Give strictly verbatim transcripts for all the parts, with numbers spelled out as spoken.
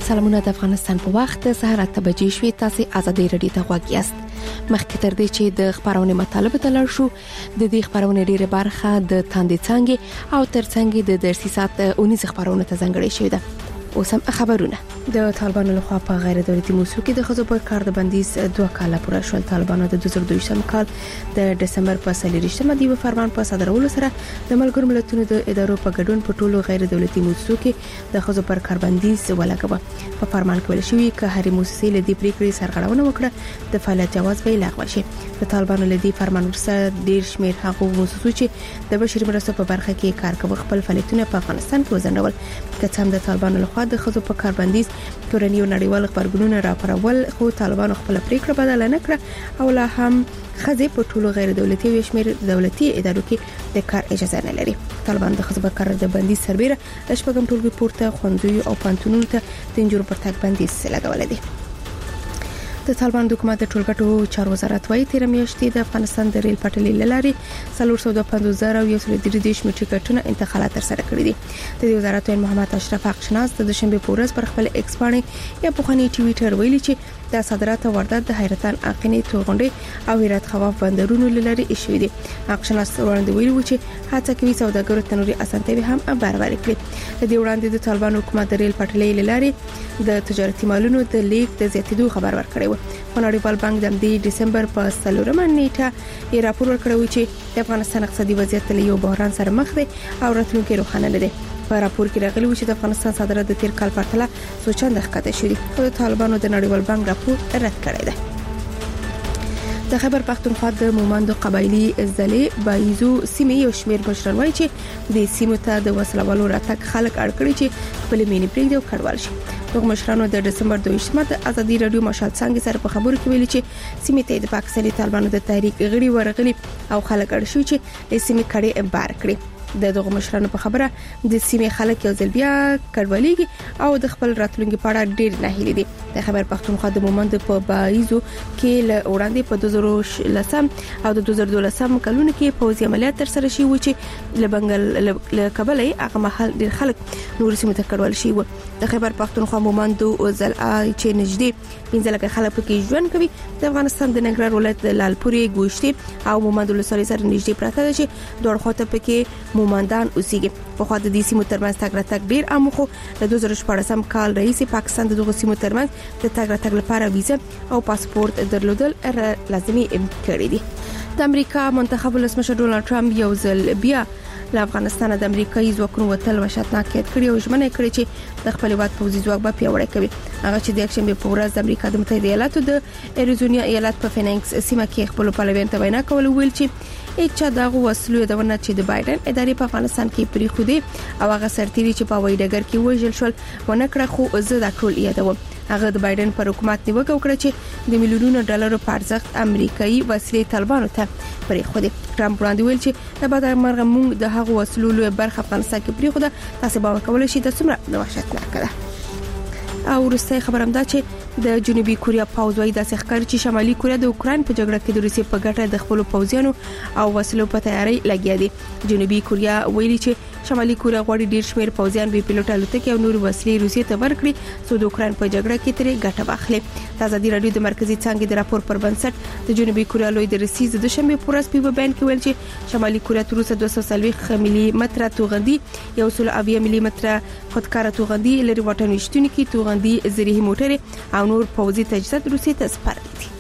سلامونه د افغانستان په وخت سهار اته بجې شوې. تاسو آزادۍ رادیو ته غوږ یاست. مخکې تر دې چې د خبرونه مطالب ته لاړ شو، د دې خبرونه ډیره برخه د تاندې څنګه او ترڅنګ د درسي ساعت اونیز خبرونه ته ځانګړې شوې ده. اوس هم خبرونه. د طالبانو لخوا په غیر دولتي موسسو کې د خزو پر کار د بندیز دوه کاله پوره شول. طالبانو د دوه زره دوه شپږم کال د دسمبر په څلورمه دی فرمان په صادرولو سره د ملګرو ملتونو د ادارو په ګډون په ټولو غیر دولتي موسسو کې د خزو پر کار بندیز ولګوه. په فرمان کې ویل شوی چې هرې موسسې له دې پریکړې سرغړونه وکړه د فعالیت جواز به لغوه شي. د طالبانو له دې فرمان وروسته ډیر شمیر هغه موسسو چې د بشري مرستو په برخه کې کار کوي خپل فعالیتونه په افغانستان کې وزندول. که څنګه د طالبانو لخوا د خزو په کار بندیز کورنیو نړیوال خبرګونونه راپورول، خو طالبانو خپل پریکړه بدل نه کړه او لا هم خزې په ټولو غیر دولتي او شمیر دولتي ادارو کې د کار اجازه نه لري. طالبان د خزو په کار د بندیز سربېره د شپږم ټولګي پورته خوندوي او پانتونونو ته د انجور پر تک بندیز لګولې دي. د طالبان د حکومت د ټولګټو چارو وزارت وايي تیر میاشتې د افغانستان د ریل پټلۍ لاري څلور سوه پنځوس زره او یو سل درې دیش میټریک ټنه انتقالات تر سره کړی دي. د دې وزارت وین محمد اشرف اقشناس د دوشنبه په ورځ پر خپل ایکس باندې یا په خني ټویټر ویلي چې د صادرات او واردات د حیرتان اقینې تورغونډي او هرات خواف بندرونو لاري ایشوي دي. اقشناس وړاندې ویلي و چې هڅه کوي سوداګرو ته نوري اسانتیاوي هم برابر کړي. د دې وړاندې د طالبان حکومت د ریل پټلۍ لاري د تجارتي مالونو د لیک د زیاتېدو خبر ورکړی و. نړیوال بانک د دسمبر په څلورمه نیټه یې راپور ورکړی چې د افغانستان اقتصادي وضعیت له یو بحران سره مخ دی او راتلونکي روښانه نه دی. په راپور کې راغلی و چې د افغانستان صادرات د تیر کال په پرتله څو چنده ښکته شوي، خو د طالبانو د نړیوال بانک راپور رد کړی دی. د خیبر پختونخوا د مومندو قبایلی ځلې بایزو سیمې یو شمیر مشران وایي چې د سیمو ته د وسلوالو راتګ خلک اړ کړي چې خپل مینې پرېږدي او کډوال شي. دغه مشرانو د دسمبر دوه شپږمه د ازادي رادیو مشال څنګه سره په خبرو کې ویلي چې سیمې ته د پاکستاني طالبانو د تحریک غړي ورغلي او خلک اړ شوي چې د سیمې کړي بار کړي. د دغه مشرانو په خبره د سیمې خلک یو ځل بیا کډوالېږي او د خپل راتلونکي په اړه ډېر ناهیلي دي. د خیبر پختونخوا د مومند په بایزو کې له وړاندې په دوه زره لسم او د دوه زره دولسم کلونو کې پوځي عملیات تر سره شي و چې له بنگل له کابل هغه محل ډېر خلک نور سیمه ته کډوال شي و. د خیبر پختونخوا مومند او ځل چې نږدې پنځه لک خلک پکې ژوند کوي. د افغانستان د ننګرهار ولایت د لالپورې ګوشتي او مومند ولسوالۍ سره نږدې پراته ده چې دوه خواته پکې مومندان اوسېږي. په خوا د دې سیمو ترمنځ تګ راتګ ډیر عام خو د دوه زره شپږم کال رئیس پاکستان د دغه سیمو ترمنځ د تګ راتګ لپاره ویزه او پاسپورت درلودل لازمي کړی دي. د امریکا منتخب ولسمشر ډونالد ټرمپ یو ځل بیا له افغانستان د امریکایي ځواکونو وتل وشتناک کړي او ژمنه کړې چې د خپل هیواد پوځي ځواک به پیاوړی کوي. هغه چې د یکشنبه په ورځ د امریکا د متحده ایالاتو د اریزونا ایالت په فینکس سیمه کې خپل پلویان ته وینا کول ویل چې اچا دغه وسلو د ونه چې د بایدن ادارې په افغانستان کې پری خو دي او هغه سرتیري چې په وای ډګر کې وژل شول ونه کړه، خو زه دا ټول یادوم. هغه د بایدن پر حکومت نیوکه وکړه چې د میلیونونو ډالرو په ارزښت امریکایي وسلې طالبانو ته پری خو دي. ټرمپ وړاندې ویل چې د بدر مرغ مونږ د هغه وسلو له برخه افغانستان کې پری خو ده، تاسو به کولای شئ د څومره وحشتناک ده. او ورسته خبرم ده چې د جنوبي کوریا پوځ وايي د ښکار چې شمالي کوریا د اوکرين په جګړه کې د روسي په ګټه د خپل پوځیانو او وسلو په تیاری لګیا دي. جنوبي کوریا ویلي چې شمالي کوریا غواړي ډیر شمیر پوځیان به پیلوټ الوتکې او نور وسلې روسي ته ورکړي څو د اوکرين په جګړه کې ترې ګټه واخلي. د ازادي رادیو د مرکزی څنګه د راپور پر بنسټ د جنوبي کوریا لوی د رسیز د شنبه پورس په بیان کې ویل چې شمالي کوریا تر اوسه دوه سوه څلوېښت ملي متره توغندي یو سل اویا ملي متره خودکار توغندي لري واټن وشتونی کې توغندي زریحي موټر او نور پوځي تجهیزات روسي ته سپارل دي.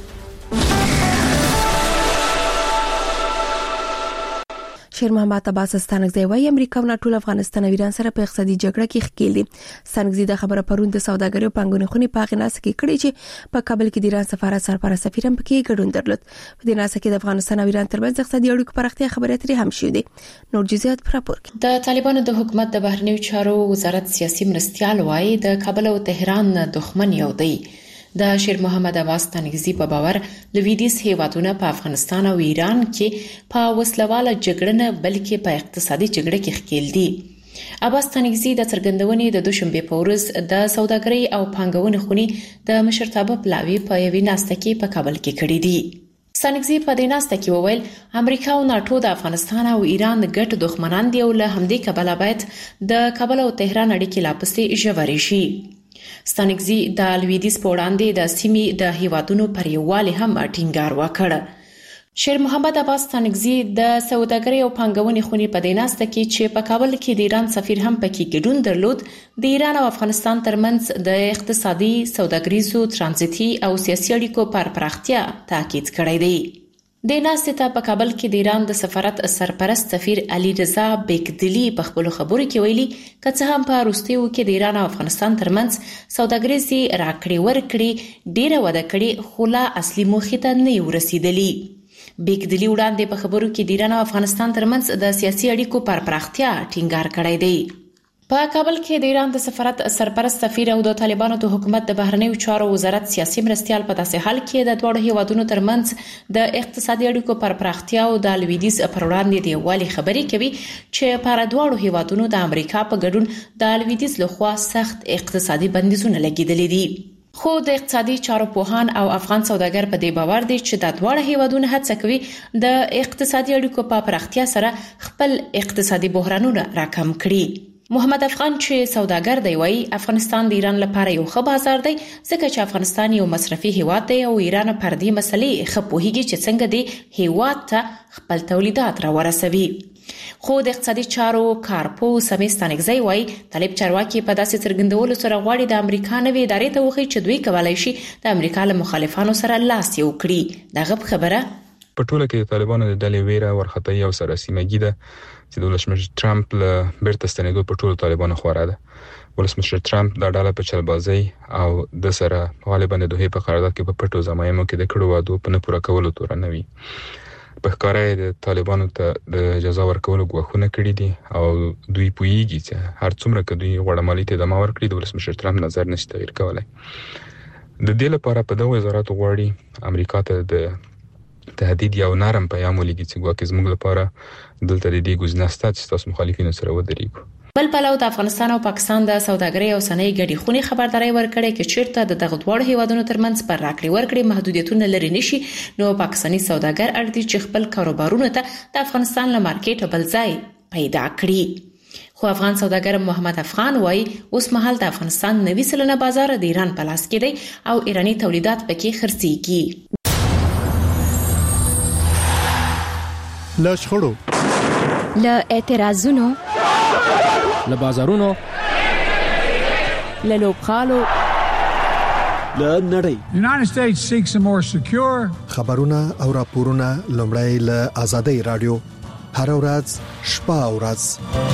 شیر محمد عباس ستانکزی وايي امریکا او ټول افغانستان او ایران سره په اقتصادي جګړه کې ښکېل دي. ستانکزی د خبره پروند د سوداګرۍ او پنګونې خونې په غناس کې کړي چې په کابل کې د ایران سفارت سرپرست سفیر هم پکې ګډون درلود. په دې ناسه کې د افغانستان او ایران ترمنځ اقتصادي اړیکو پراختیا خبرې اترې هم شوې دي. نور جزئیات په راپور کې. د طالبانو د حکومت د بهرنیو چارو وزارت سیاسي مرستيال وايي د کابل او تهران دښمن یو دی. د شیر محمد عباس ستانکزی په باور لویدیز هیوادونه په افغانستان او ایران کې په وسلواله جګړه نه بلکې په اقتصادي جګړه کې ښکېل دي. عباس ستانکزی د څرګندونې د دوشنبه په ورځ د سوداګرۍ او پانګونې خونې د مشرتابه پلاوی په یوې ناسته کې په کابل کې کړې دي. ستانکزی په دې ناسته کې وویل امریکا او ناتو د افغانستان او ایران ګډ دښمنان دي او له همدې کبله باید د کابل او تهران اړیکې لا پسې ژورې شي. ستانکزي د لویدیځ په وړاندې د سیمې د هیوادونو پر یووالي هم ټینګار وکړ. شیر محمد عباس ستانکزي د سوداګرۍ او پانګونې خونې په دیناسته کې چې په کابل کې د ایران سفیر هم پکې ګډون درلود، د ایران او افغانستان ترمنځ د اقتصادي، سوداګریزو، ترانزیتي او سیاسي اړیکو پر پراختیا تاکید کړی دی. د ناستې ته په کابل کې د ایران د سفارت سرپرست سفیر علي رضا بیکدلی په خپل خبرو کې ویلي که څه هم په وروستیو کې د ایران او افغانستان ترمنځ سوداګریزي راکړې ورکړې ډیره وده کړې، خو لا اصلي موخې ته نه یو رسیدلی. بیکدلی وړاندې په خبرو کې د ایران او افغانستان ترمنځ د سیاسي اړیکو پر پراختیا ټینګار کړی دی. په کابل کې د ایران د سفارت سرپرست سفیر او د طالبانو د حکومت د بهرنیو چارو وزارت سیاسي مرستیال په داسې حال کې د دوه هیوادونو ترمنځ د اقتصادي اړیکو پر پراختیا او د لویدیځ پر وړاندې د یووالي خبرې کوي چې پر دوه هیوادونو د امریکا په ګډون د لویدیځ لخوا سخت اقتصادي بندیزونه لګیدلي دي. خو د اقتصادي چارو پوهان او افغان سوداګر په دې باور دي چې د دوه هیوادونو هڅه کوي د اقتصادي اړیکو په پراختیا سره خپل اقتصادي بحرانونه راکم کړي. محمد افغان چې سوداګر دی وایي افغانستان د ایران لپاره یو ښه بازار دی ځکه چې افغانستان یو مصرفي هیواد دی او ایران پر دې مسلې ښه پوهیږي چې څنګه دی هیواد ته خپل تولیدات را ورسوي. خو د اقتصادي چارو کارپوه سمیع ستانکزي وایي طالب چارواکي په داسې څرګندولو سره غواړي د امریکا نوې ادارې ته وښيي چې دوی کولای شي د امریکا له مخالفانو سره لاس یو کړي. دغه خبره په ټوله کې د طالبانو د ډلې ویره ورختۍ او سرسیمګي ده چې د ولسمشر ټرمپ له بیرته ستنېدو په ټولو طالبانو خورا ده. ولسمشر ټرمپ دا ډله په چلبازۍ او د سره غالبا د دوی په قرارداد کې په پټو زمایمو کې د کړو وعدو په نه پوره کولو تور نه وي. په ښکاره د طالبانو ته د جزا ورکولو غوښتنه کړې دي او دوی پوهیږي چې هر څومره که دوی غوړه مالي تدامه ورکړي د ولسمشر ټرمپ نظر نشي تغیر کولای. د دې لپاره په دغه وزارت غواړي امریکا ته د تهدید یو نرم پیغام ولګي چې ګواکې زموږ لپاره دلته د دې ګزینه شته چې تاسو مخالفینو سره ودرېږو. بل پلو د افغانستان او پاکستان د سوداګرۍ او صنایع ګډې خونې خبرداري ورکړې چې چیرته د دغه دوه هیوادونو ترمنځ پر راکړې ورکړې محدودیتونه لري نشي نو پاکستاني سوداګر اړ دي چې خپل کاروبارونه ته د افغانستان له مارکیټ بل ځای پیدا کړي. خو افغان سوداګر محمد افغان وایي اوس مهال د افغانستان نوي سلنه بازار د ایران په لاس کې دی او ایرانی تولیدات پکې خرڅيږي. له شخړو، له اعتراضونو، له بازارونو، له لوبغالو، له نړۍ. United States seeks a more secure خبرونه او راپورونه لومړی له آزادۍ رادیو هر ورځ شپه او ورځ.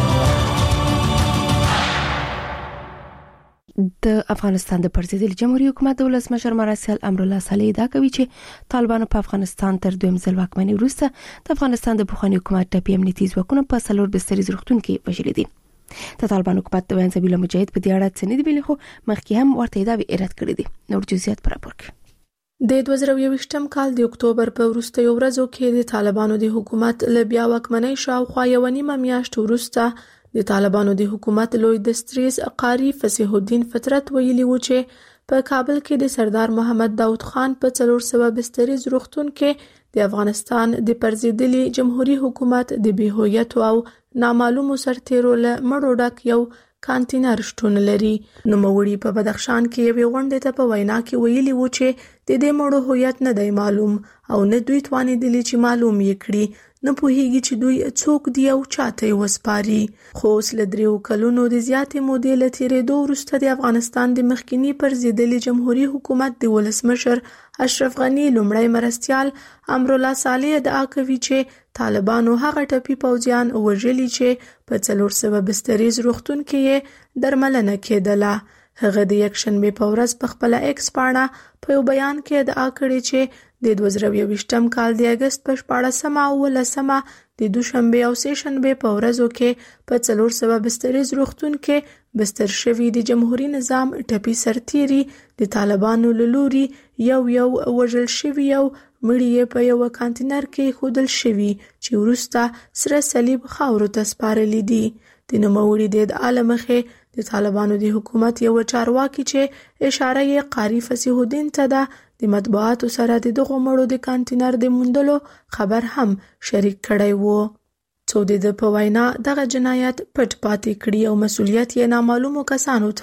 د افغانستان د پرزیدل جمهوریت حکومت د ولسمشر مرسل امرالله صالح دا کوي چې طالبانو په افغانستان تر دویم ځل واکمنۍ وروسته د افغانستان د پخواني حکومت ټاپي امنیتي ځواکونه په څلور بستریز روغتون کې وژلي دي. د طالبانو حکومت د وینځبیل مجاهد په دې اړه څه نه دی ویلي خو مخکې هم ورته دا رد کړی دی. نور جزئیات پر راپور کې د دوه زره یوویشتم کال د اکتوبر په وروستیو ورځو کې د طالبانو د حکومت له بیا واکمنۍ شاوخوا یو نیمه میاشت وروسته د طالبانو د حکومت لوی دستریز قاری فصیح الدین فطرت ویلي و چې په کابل کې د سردار محمد داود خان په څلور سوه بستریز روغتون کې د افغانستان د پرزیدلي جمهوریت حکومت د بې هویت او نامعلومو سرتیرو له مړو ډک یو کانټینر شتون لري. نوموړي په بدخشان کې یوې غونډې ته په وینا کې ویلي و چې د دې مړو هویت نه دی معلوم او نه دوی توانېدلي چې معلوم یې کړي، نه پوهیږي چې دوی څوک دی او چاته یې وسپاري. خو اوس له دریو کلونو د زیاتې مودې له تېرېدو وروسته د افغانستان د مخکینی پرزیدلي جمهوریت حکومت د ولسمشر اشرف غني لومړی مرستیال امرالله صالح ادعا کوي چې طالبانو هغه ټپي پوځیان وژلي چې په څلور سوه بستریز روغتون کې یې درملنه کېدله. هغه د یکشنبې په ورځ په خپل ایکس پاڼه په یو بیان کې ادعا کړې چې د دوه زره یوویشتم کال د اگست په شپاړسمه او ولسمه د دوشنبې او سه شنبې په ورځو کې په څلور سوه بستریز روغتون کې بستر شوي د جمهوریت نظام ټپي سرتیري د طالبانو له لوري یو یو وژل شوي او مړي یې په یو کانټینر کې ښودل شوي چې وروسته سره صلیب خاورو ته سپارلي دي. د نوموړي د ادعا له مخې د طالبانو د حکومت یو چارواکي چې اشاره یې قاری فصیح الدین ته ده د مطبوعاتو سره د دغو مړو د کانټینر د موندلو خبر هم شریک کړی وو. څو د ده په وینا دغه جنایت پټ پاتې کړي او مسؤلیت یې نامعلومو کسانو ته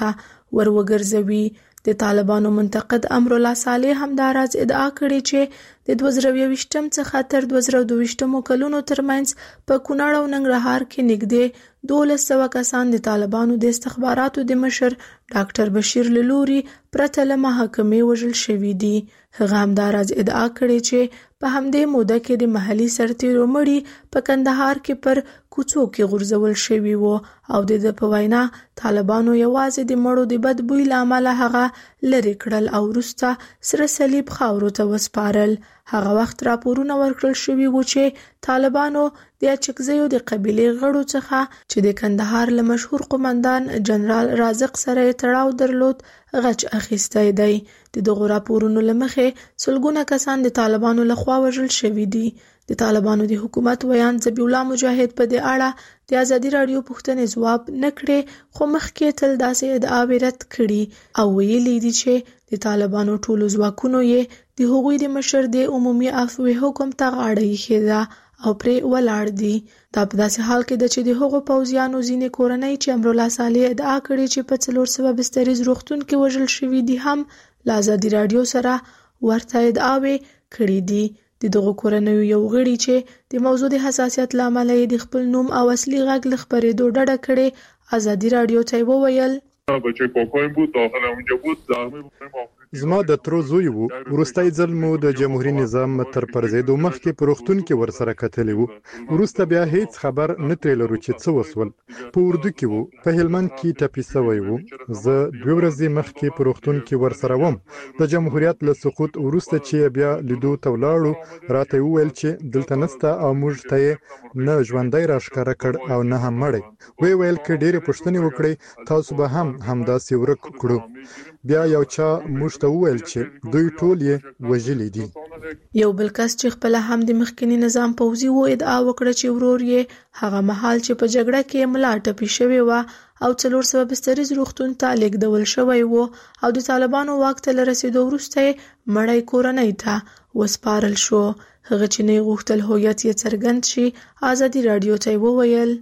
ور وګرځوي. د طالبانو منتقد امرالله صالح هم دا راز ادعا کړې چې د دوه زره یوویشتم څخه تر دوه زره دوه ویشتم کلونو ترمنځ په کونړ او ننګرهار کې نږدې دولس سوه کسان د طالبانو د استخباراتو د مشر ډاکټر بشیر له لوري پرته له محاکمې وژل شوي دي. هغه هم دا راز ادعا کړې چې په همدې موده کې د محلي سرتیرو مړي په کندهار کې پر کوڅو کې غورځول شوي وو او د ده په وینا طالبانو یوازې د مړو د بد بوی له امله هغه لرې کړل او وروسته سره صلیب خاورو ته وسپارل. هغه وخت راپورونه ورکړل شوي وو چې طالبانو د اچکزیو د قبیلې غړو څخه چې د کندهار له مشهور قومندان جنرال رازق سره یې تړاو درلود غچ اخیستی دی. د دغو راپورونو له مخې سلګونه کسان د طالبانو لخوا وژل شوي دي. د طالبانو د حکومت ویان ذبیح الله مجاهد په دې اړه د ازادي راډیو پوښتنې ځواب نه کړې، خو مخکې تل داسې ادعاوې رد کړي او ویلي دي چې د طالبانو ټولو ځواکونو یې د هغوی د مشر د عمومي عفوې حکم ته غاړه ایښې ده او پرې ولاړ دي. دا په داسې حال کې ده چې د هغو پوځیانو ځینې کورنۍ چې امرالله صالح ادعا کړې چې په څلور سوه بستریز روغتون کې وژل شوي دي هم له ازادي راډیو سره ورته ادعاوې کړې دي. د دغو کورنیو یو غړي چې د موضوع د حساسیت له امله یې د خپل نوم او اصلي غږ له خپرېدو ډډه کړې ازادي راډیو ته یې وویل زما د ترو زوی وو. وروستی ځل مو د جمهوریت نظام تر پرځېدو مخکې په روغتون کې ورسره کتلی وو. وروسته بیا هیڅ خبر نه ترې لرو چې څه وسول. په اردو کې وو، په هلمند کې ټپي سوی وو. زه دوه ورځې مخکې په روغتون کې ورسره وم. د جمهوریت له سقوط وروسته چې بیا لیدو ته ولاړو راته وویل چې دلته نسته او موږ ته یې نه ژوندی راښکاره کړ او نه هم مړی. وی ویل که ډېرې پوښتنې وکړئ تاسو به هم همداسې ورک کړو. بیا یو چا موږ ته وویل چې دوی ټول یې وژلي دي. یو بل کس چې خپله هم د مخکني نظام پوځي و ادعا وکړه چې ورور یې هغه مهال چې په جګړه کې ملا ټپي شوې وه او څلور سوه بستریز روغتون ته لیږدول شوی و او د طالبانو واک ته له رسېدو وروسته یې مړی کورنۍ ته وسپارل شو. هغه چې نه یې غوښتل هویت یې څرګند شي ازادي راډیو ته یې وویل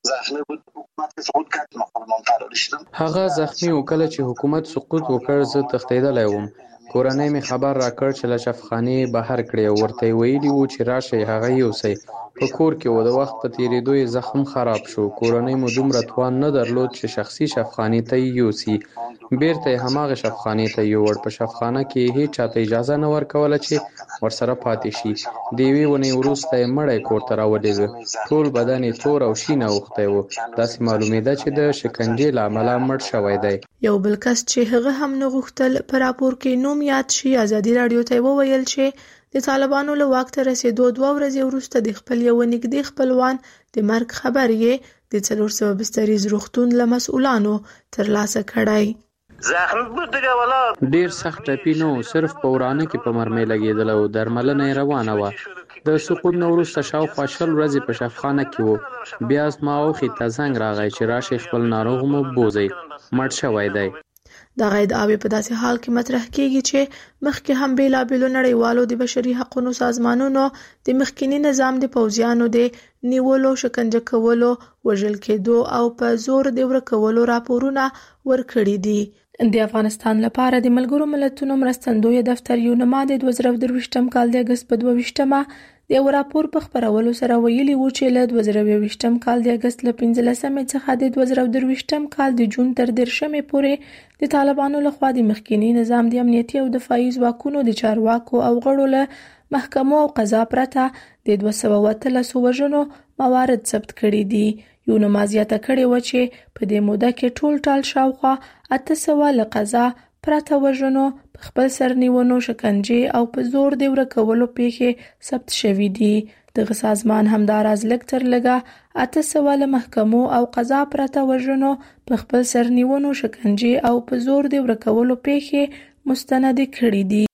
هغه زخمی و. کله چې حکومت سقوط وکړ زه تښتېدلی وم. کورنۍ مې خبر راکړ چې له شفخانې بهر کړی او ورته یې ویلي وو چې راشئ هغه یوسئ. په کور کې و. د وخت په تېرېدو یې زخم خراب شو. کورنۍ مو دومره توان نه درلود چې شخصي شفخانې ته یې یوسي. بیرته یې هماغه شفخانې ته یووړ. په شفخانه کې یې هېچا ته اجازه نه ورکوله چې ورسره پاتې شي. د یوې ونې وروسته یې مړی کور ته راولېږه. ټول بدن یې تور او شین اوښتی و. داسې معلومېده چې د شکنجې له امله مړ شوی دی. یو بل کس چې هغه هم نه غوښتل په راپور کې نوم یاد شي ازادي راډیو ته وویل چې د طالبانو له واک ته رسېدو دوه ورځې وروسته د خپل یو نږدې خپلوان د مرګ خبر یې د څلور سوه بستریز روغتون له مسؤلانو ترلاسه کړی. ډیر سخت ټپي نه و، صرف په ورانه کې په مرمۍ لګېدلی و. درملنه یې روانه وه. د سقوط نه وروسته شاوخوا شل ورځې په شفخانه کې و. بیا زما اوښې ته زنګ راغی چې راشئ خپل ناروغ مو بوځئ، مړ شوی دی. دغه ادعاوې په داسې حال کې مطرح کېږي چې مخکې هم بېلابېلو نړیوالو د بشري حقونو سازمانونو د مخکینی نظام د پوځیانو د نیولو، شکنجه کولو، وژل کېدو او په زور د ورکولو راپورونه ورکړي دي. د افغانستان لپاره د ملګرو ملتونو مرستندوی دفتر یونما د دوه زره درویشتم کال د اګست په دوه ویشتمه د یو راپور په خپرولو سره ویلي وو چې له دوه زره یوویشتم کال د اګست له پنځلسمې څخه د دوه زره درویشتم کال د جون تر دېرشمې پورې د طالبانو لخوا د مخکینی نظام د امنیتي او دفاعي ځواکونو د چارواکو او غړو له محکمو او قضا پرته د دوه سوه اتلسو وژنو موارد ثبت کړي دي. یونما زیاته کړې وه چې په دې موده کې ټول ټال شاوخوا اته سوه له قضا پرته وژنو، په خپل سرنیونو، شکنجې او په زور د ورکولو پیښې ثبت شوي دي. دغه سازمان همداراز لږ تر لږه اته سوه له محکمو او قضا پرته وژنو، په خپل سرنیونو، شکنجې او په زور د ورکولو پیښې مستند کړي دي.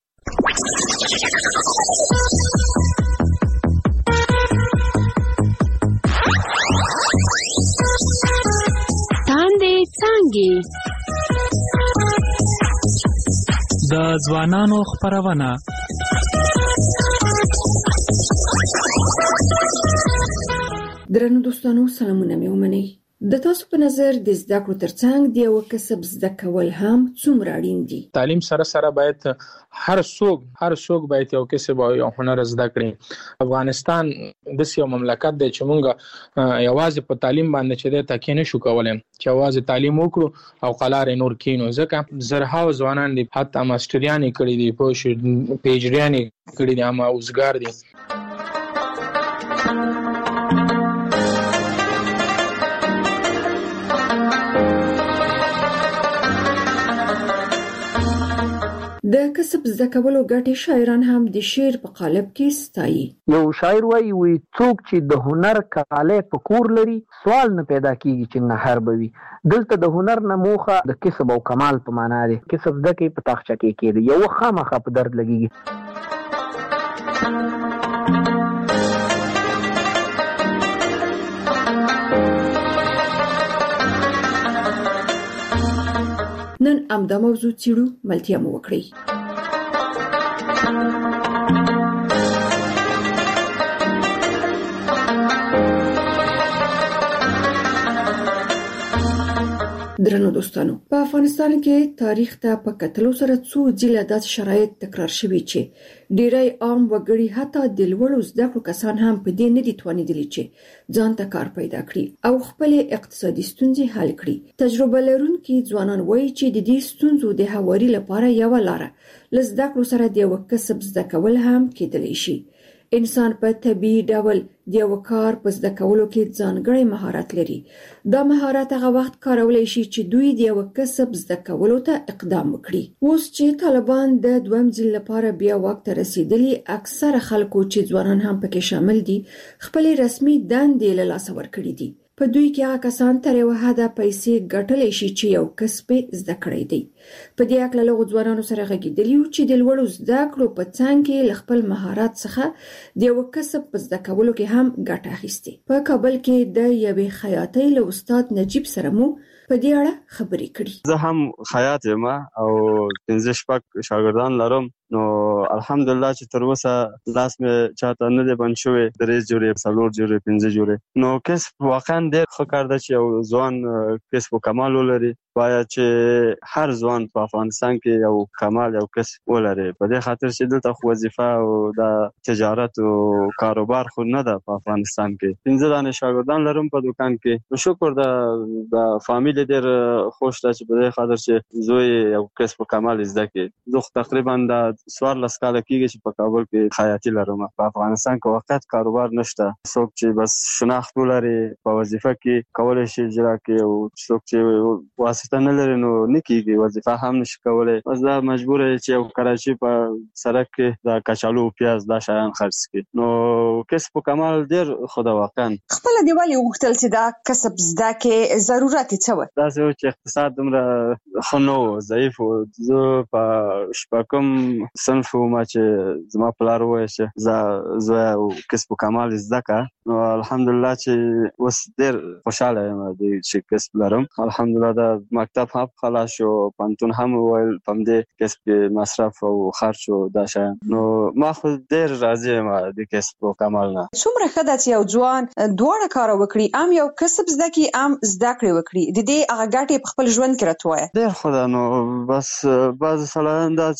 د ځوانانو خپرونه درنو دوستانو، سلامونه مې ومنئ. د تاسو په نظر د زده کړو ترڅنګ د یو کسب زده کول هم څومره اړین دي؟ تعلیم سره سره باید هر څوک هر څوک باید یو کسب او یو هنر زده کړي. افغانستان د یو مملکت دی چې موږ یوازې په تعلیم باندې چې د تکیه نشو کولای، چې یوازې تعلیم وکړو او قلار نور کینو، ځکه زرهاو ځوانان دي حتی ماستریانې کړي دي، په پیجریانې کړي دي، اما اوسګار دي. د کسب زده کولو ګټې شاعران هم د شعر په قالب کې ستایي. یو شاعر وایي وي څوک چې د هنر کاله په کور لري سوال نه پیدا کیږي چې نهر بوي. دلته د هنر نه موخه د کسب او کمال په معنا دی. کسب زده کې په تاخچه کې کېږي، یو خامخا په درد لګيږي. نن امدا موضوع چیرو ملتیا مو وکړي. درنو دوستانو، په افغانستان کې تاریخ ته په کتلو سره څو ځله داسې شرایط تکرار شوي چې ډیری عام وګړي حتی د لوړو زده کړو کسان هم په دې نه دي توانیدلي چې ځان ته کار پیدا کړي او خپل اقتصادي ستونزې حل کړي. تجربه لرونکي ځوانان وایي چې د دې ستونزو د هواري لپاره یو لاره له زده کړو سره د یو کسب زده کول هم کېدلی شي. انسان په طبيعي ډول د یو کار په زده کولو کې ځانګړی مهارت لري. دا مهارت هغه وخت کارولای شي چې دوی د یو کسب زده کولو ته اقدام وکړي. اوس چې طالبان د دویم ځل لپاره بیا واک ته رسیدلي، اکثره خلکو چې ځوانان هم پکې شامل دي خپل رسمي دندې له لاسه ورکړي دي. په دوی کې هغه کسان تر یو حده پیسې ګټلی شي چې یو کسب زده کړی دی. په دې اړه له ځوانانو سره غږیدلی یو چې د لوړو زده کړو په څنګ کې له خپل مهارت څخه د یو کسب په زده کولو کې هم ګټه اخیستې. په کابل کې د یوې خیاطۍ له استاد نجیب سره مو په دې اړه خبرې کړې. زه هم خیاط یم او پنځه شپږ شاګردان لرم، نو الحمدلله چې تر اوسه لاس مې چاته نه دی بند شوی، درې جوړې څلور جوړې پنځه جوړې. نو کسب واقعا ډېر ښه کار دی چې یو ځوان کسب و کمال ولري. باید چې هر ځوان په افغانستان کې یو کمال یو کسب ولري، په دې خاطر چې دلته خو وظیفه او د تجارت او کاروبار خو نه ده په افغانستان کې. پنځه دانې شاګردان لرم په دکان کې. شکر د د فامیل ډېر خوش ده چې په دې خاطر چې زوی یو کسب و کمال زده کړي. زه تقریبا د څوارلس کاله کېږي چې په کابل کې خیاطي لرم. په افغانستان کې وقت کاروبار نشته. څوک چې بس شناخت ولري په وظیفه کې کولی شي اجرا کړي، او څوک چې واسطه نه لري نو نه کېږي، وظیفه هم نشي کولی. بس دا مجبور دی چې یو کراچي په سړک کې د کچالو او پیاز دا شیان خرڅ کړي. نو کسب و کمال ډېر ښه ده واقعا. خپله دې ولې وغوښتل چې دا کسب زده کړې؟ ضرورت یې څه و؟ داسې و چې اقتصاد دومره ښه نه و، ضعیف و. زه په شپږم صنف وم چې زما پلار وویل چې زه زویه او کسب و کمال زده کړه. نو الحمدلله چې اوس ډېر خوشحاله یم چې کسب لرم. الحمدلله د مکتب هم خلاص شو، پوهنتون هم وویل په همدې کسب کې مصرف او خرچ او دا شیان. نو ما خو ډېر راضي یم د کسب و کمال نه. څومره ښه ده چې یو ځوان دواړه کار وکړي، هم یو کسب زده کړي هم زده کړې وکړي. د دې هغه ګټې په خپل ژوند کې راته وایه. ډېر ښه ده. نو بس بعضې سړیان دا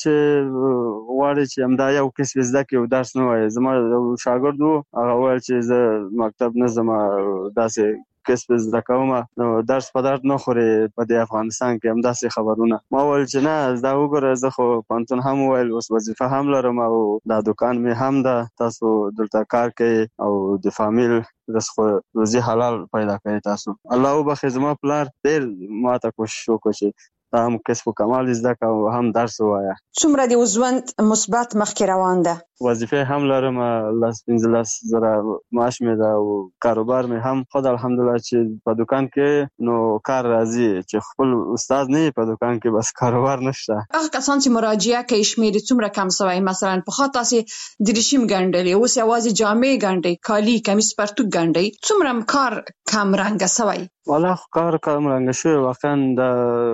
چې غواړي چې همدا یو کسب زده کړي او درس نه وایي. زما یو شاګرد و، هغه ویل چې زه مکتب نه ځم، داسې کسب زده کوم، نو درس په درد نه خوري. په دې افغانستان کې همداسې خبرونه. ما ویل چې نه، دا وګوره زه خو پوهنتون هم وویل، اوس وظیفه هم لرم او دا دکان مې هم ده، تاسو دلته کار کوئ او د فامیل رزق روزي حلال پیدا کوي تاسو. الله وبخښي زما پلار ډېر ما ته کوشش وکړ چې هم کسب و کمال زده کړه او هم درس ووایه. څومره د ژوند مثبت مخکې روان ده؟ وظیفه هم لرم، لس پنځلس زره معاش مې ده او کاروبار مې هم خود الحمدلله چې په دکان کې نو کار راځي. چې خپل استاد نه په دکان کې بس کاروبار نشته. هغه کسان چې مراجعه کوي شمېر څومره کم شوی؟ مثلا پخوا تاسې دریشم ګنډلې، اوس یوازې جامې ګنډئ، کالي کمیس پرتوګ ګنډئ. څومره کار کم رنګه شوی؟ والله کار کم رنګه شوی. واقعا د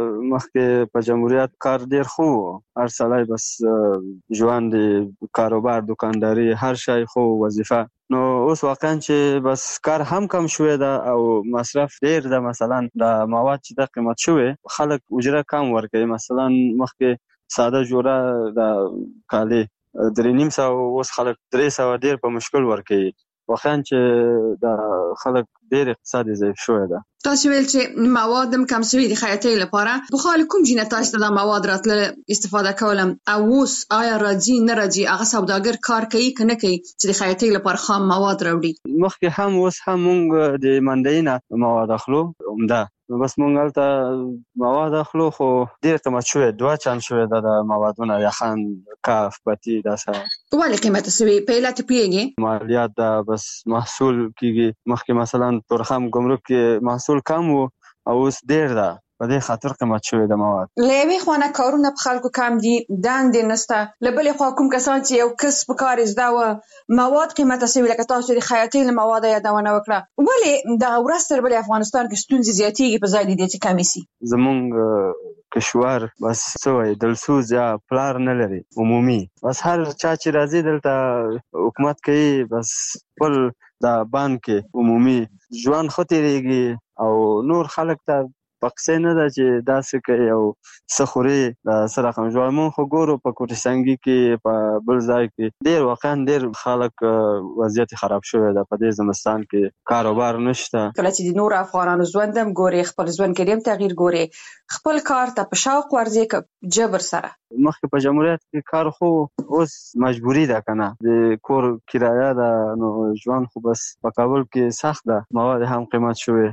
مخکې په جمهوریت کار ډېر ښه و، هر سړی بس ژوند کاروبار دکانداري هر شی خو وظیفه نو اوس واقعا چې بس کار هم کم شوی دا او مصرف ډیر ده. مثلا د مواد چې د قیمت شوی خلک اجره کم ورکوي. مثلا مخکې ساده جوړه د کالي درې نیم سوه اوس خلک درې سوه ډیر په مشکل ورکوي. واقعا چې د خلک ډیر اقتصادي ضعیف شوی ده. تاسو ویل چې مواد هم کم شوي د خیاطۍ لپاره. په خال کوم جنه تاسو ته د مواد راتله استفاده کولم او اوس آیا راځي نه راځي هغه سوداګر کار کوي کنه کوي چې د خیاطۍ لپاره خام مواد راوړي؟ مخکې هم اوس هم مونږ د منډینا مواد اخلو عمده، بس مونږ هلته مواد اخلو خو ډیر قیمت شوی، دوه چند شوی د موادونو یخن کاف پتی داسه. ولې قیمت شوی؟ په علت پیږي مالیات دا بس محصول کیږي. مخکې مثلا تورخم ګمرک کې محصول کم وو او اوس ډیر ده، په دې خاطر قیمت شوی د مواد. لوي خوانه کارونه په خلکو کم دي، دند نسته. لبلې خو کوم کسان چې یو کسب کار زده و مواد قیمت شوی لکه تاسو د خیاطۍ له مواد یادونه وکړه، ولې د ورستر بل افغانستان کې ستونزې زیاتېږي په ځای دي چې کمی سي؟ زمونږ کشور بس سوې دلسوز یا پلار نه لري عمومي، بس هر چا چې راځي دلته حکومت کوي بس خپل د بانک عمومي ژوند خو تیریږي او نور خلک ته پکسې نه ده چې داسې کوي او څه خوري د سره کوم ژوند. مونږ خو ګورو په کوټه سنګي کې په بل ځای کې ډیر واقعا ډیر خلک وضعیت خراب شوی ده. په دې زمستان کې کاروبار نشته. کله چې د نور افغانانو ژوندم ګوري، خپل ژوند کې هم تغییر ګوري، خپل کار ته په شوق ورځي ک جبر سره. مخکې په جمهوریت کې کار خو اوس مجبوری ده کنه، د کور کرایه ده، نو ژوند خو بس په کابل کې سخت ده، مواد هم قیمت شوی.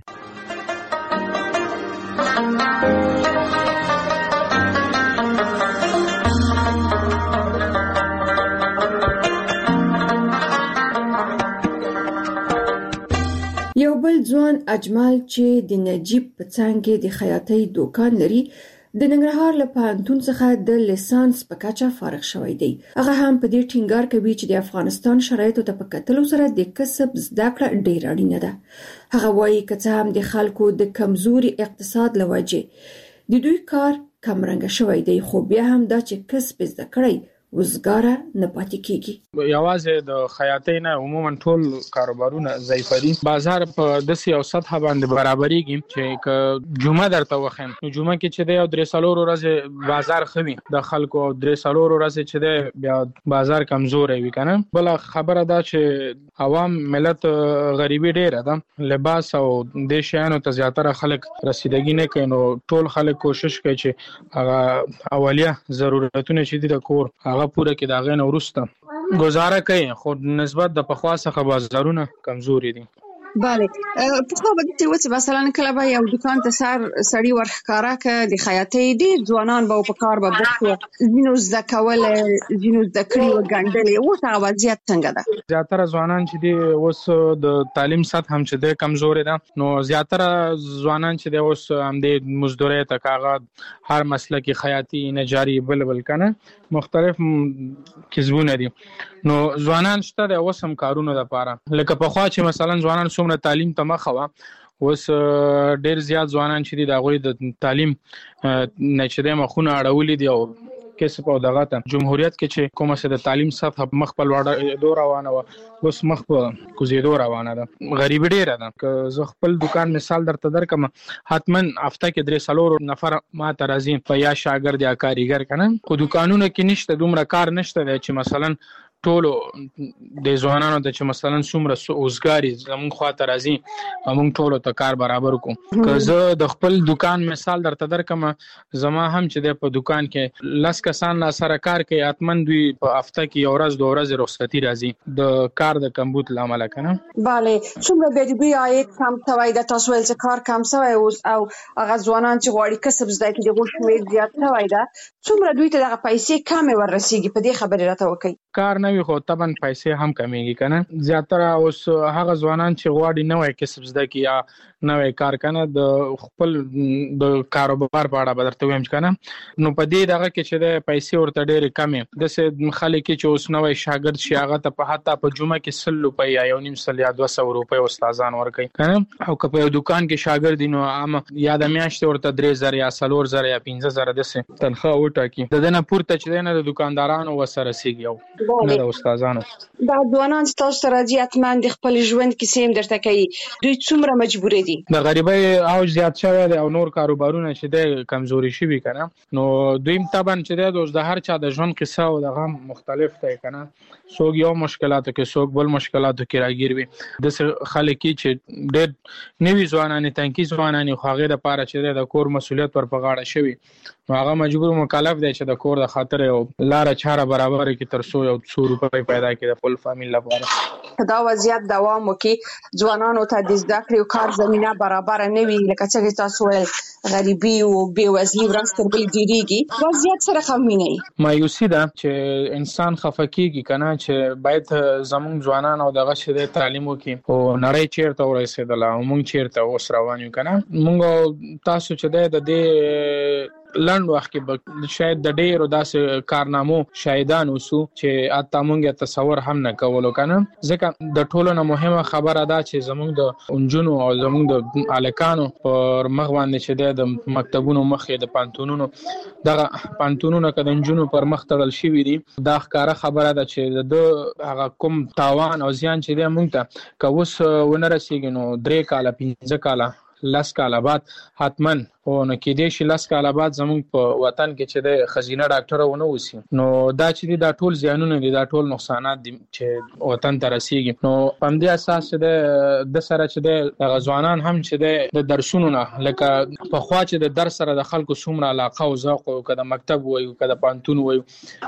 یو بل ځوان اجمل چې د نجیب په څنګه د خیاطۍ دوکان لري د ننګرهار له پوهنتون څخه د لیسانس په کچه فارغ شوی دی. هغه هم په دې ټینګار کوي چې د افغانستان شرایطو ته په کتلو سره د کسب زده کړه ډیر اړینه ده. هغه وایي که څه هم د خلکو د کمزوري اقتصاد له وجې د دوی کار کمرنګه شوی دی، خو بیا هم دا چې کسب زده کړی وزګاره نه پاتې کیږي. یوازې د خیاطۍ نه عموما ټول کاروبارونه ضعیف دي. بازار په داسې یو سطح باندې برابرېږي چې ک جمعه درته وخم نو جمعه کې چې د یو درې سالور ورځې بازار خوي د خلکو او درې سالور ورځې چې د بیا بازار کمزور وي کنه. بل خبره دا چې عوام ملت غریبي ډیره ده، لباس او د شیانو ته زیاتره خلک رسیدګي نه کوي، نو ټول خلک کوشش کوي چې هغه اولیه ضرورتونه چې دي د کور هغه پوره کې دا غن ورسته گزاره کوي، خو نسبت د پخوا څخه بازارونه کمزوري دي. بله په خو به دې وڅ مثلا کله به یو دکان ته سر سړی ورخکارا ک د خیاطۍ ډیر ځوانان به په کار به بوخت جنو زکول جنو ذکری و ګڼډلې او تا وضعیت څنګه ده؟ زیاتره ځوانان چې دي اوس د تعلیم سطح هم چې د کمزوري ده، نو زیاتره ځوانان چې د اوس هم د مزدوري تکاغت هر مسلکی خیاطۍ نجاری بل بل کنه مختلف کسبونه دي، نو ځوانان شته د اوس هم کارونه لپاره. لکه په خوا چې مثلا ځوانان څومره تعلیم ته مخه وا، اوس ډیر زیات ځوانان چې دي د غوي د تعلیم نه چې د مخونه اړولې دي او کسب او دغه ته جمهوریت کې چې کومه څه د تعلیم سطح مخ په لوړ دور روانه و، اوس مخ په کوزیدو روانه ده. غریب ډیره ده. که زه خپل دکان مثال درته درکم، حتما هفته کې درې سلور نفر ما ته راځي په یا شاګرد یا کاریګر کنه، خو دکانونه کې نشته، دومره کار نشته چې مثلا ټولو د ځوانانو د چې مثلا څومره اوزګاری زموږ خواته راځي موږ ټولو ته کار برابر کوو. که زه د خپل دکان مثال درته درکم، زما هم چې د په دکان کې لس کسان لا سره کار کوي، اتمن دوی په هفته کې یو ورځ دوه ورځې رخصتي راځي د کار د کمبود لامل کنه. bale څومره به دوی عاید کم شوی د تاسو ول چې کار کم شوی او هغه ځوانان چې غواړي کسب زده کړي د غوښمې زیات شوی ده، څومره دوی ته دغه پیسې کم ورسیږي؟ په دې خبره راته وکړئ. کار نه وي خو طبعا پیسې هم کمیږي کنه. زیاتره اوس هغه ځوانان چې غواړي نوې کسب زده کړي یا نوې کار کنه د خپل د کاروبار په اړه بدرته ویم کنه، نو په دې دغه کې چې د پیسې ورته ډېرې کمې د سه خلک چې اوس نوې شاګرد شي هغه ته په حتی په جمعه کې سل روپۍ یا یو نیم سل یا دوه سوه روپۍ استادان ورکوي کنه، او که په یو دکان کې شاګرد نو عام یا د میاشتې ورته درې زره یا څلور زره یا پنځه زره د سه تنخواه وټاکي، د دنه پورته چې نه د دکاندارانو وسره سیږي او نه د استادانو. دا ځوانان چې تاسو سره دي اتمن د خپل ژوند کیسې هم درته کوي، دوی څومره مجبور دي؟ د غریبۍ اوج زیات شوی دی او نور کاروبارونه چې د کمزوري شوي کنه، نو دویم طبعا چې د د هر چا د ژوند قصه او د غم مختلف دی کنه، څوک یو مشکلاتو کې څوک بل مشکلاتو کې راګیر وي. د خلک چې ډېر نوي ځوانان تنکي ځوانان خو هغه د پاره چې د کور مسولیت پر پغاړه شوی، نو هغه مجبور مکلف دی چې د کور د خاطر او لار چاره برابر کی تر څو یو څو روپۍ پیدا کړي د خپل فامیل لپاره. دا وضعیت دوام وکړي، ځوانانو ته د زده کړې او کار زمينه برابر نه وي، لکه څنګه تاسو ویل غریبي او بېوزلي ورځ تر بلې ډېرېږي، وضعیت سره خمینه مایوسي ده چې انسان خفقېږي کنه، چې باید زموږ ځوانان او دغه چې تعلیم وکړي او نړۍ چیرته ورسېدله او موږ چیرته اوس روان یو کنه. موږ تاسو چې د دې لند وخت کې شاید د ډېرو داسې کارنامو شاهدان اوسو چې اته موږ تصور هم نه کولو کنه، ځکه د ټولو نه مهمه خبره ده چې زموږ د انجونو او زموږ د الکانو پر مخ باندې چې د مکتبونو مخې د پانتونونو دغه پانتونونو که د انجونو پر مخ تړل شوي دي، دا ښکاره خبره ده چې د هغه کوم تاوان او زیان چې دی موږ ته که اوس ونه رسېږي نو درې کاله پنځه کاله لس کاله بعد حتمن او نو کې دې شي لس کاله بعد زموږ په وطن کې چې د خزینه ډاکټر ونه وسی، نو دا چې دا ټول زیانونه دي، دا ټول نقصانات دي چې وطن ته رسیږي. نو په دې اساس چې د سره چې د غزوانان هم چې د درسونو نه لکه په خوا چې د درس سره د خلکو څومره علاقه او ذوق او کده مکتب وي او کده پانتون وي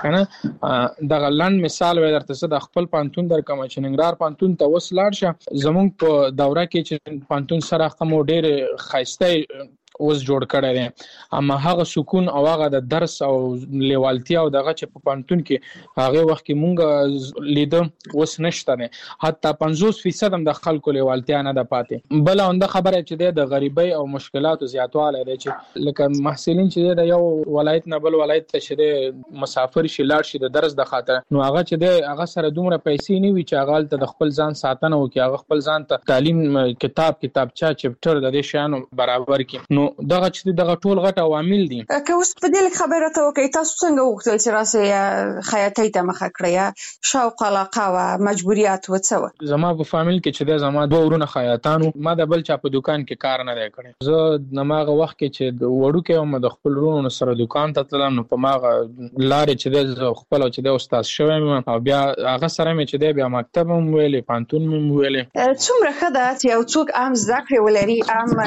کنه، د لند مثال وي درته د خپل پانتون در کوم چې ننګرهار پانتون ته وسلاړ شه، زموږ په دوره کې چې پانتون سره کوم ډېر خاصه اوس جوړ کړی دی، اما هغه سکون او هغه د درس او لیوالتیا او دغه چې په پانتون کې هغه وخت کې مونږ لیدو اوس نشته نه، حتی پنځوس فیصد هم د خلکو لیوالتیا نه ده پاتې. بل اونده خبره چې د غریبۍ او مشکلاتو زیاتوالی دی چې لکه محصلین چې د یو ولایت نه بل ولایت ته چې مسافر شي لاړ شي د درس د خاطر، نو هغه چې د هغه سره دومره پیسې نه وي چې هغه ته د خپل ځان ساتنه وکړي، هغه خپل ځان ته تعلیم کتاب کتابچه چپټر د دې شیانو برابر کړي. نو دغه چې دغه ټول غټ عوامل دي. که اوس په دې خبره ته وکړئ، تاسو څنګه وغوښتل چې راسئ خیاطۍ ته مخه کړئ؟ شوق علاقه و مجبوریت و څه و؟ زما په فامیل کې چې د زما دوه ورونه خیاطانو، ما د بل چا په دکان کې کار نه دی کړی. زه نماغه وخت کې چې وړوکی وم د خپل ورونو سره دکان ته تلم، نو په ماغه لارې چې د خپل چې د استاد شوی م او بیا هغه سره مې چې د بیا مکتب هم ویلې پانتون هم ویلې. څومره ښه ده چې یو څوک هم زده کړې ولري،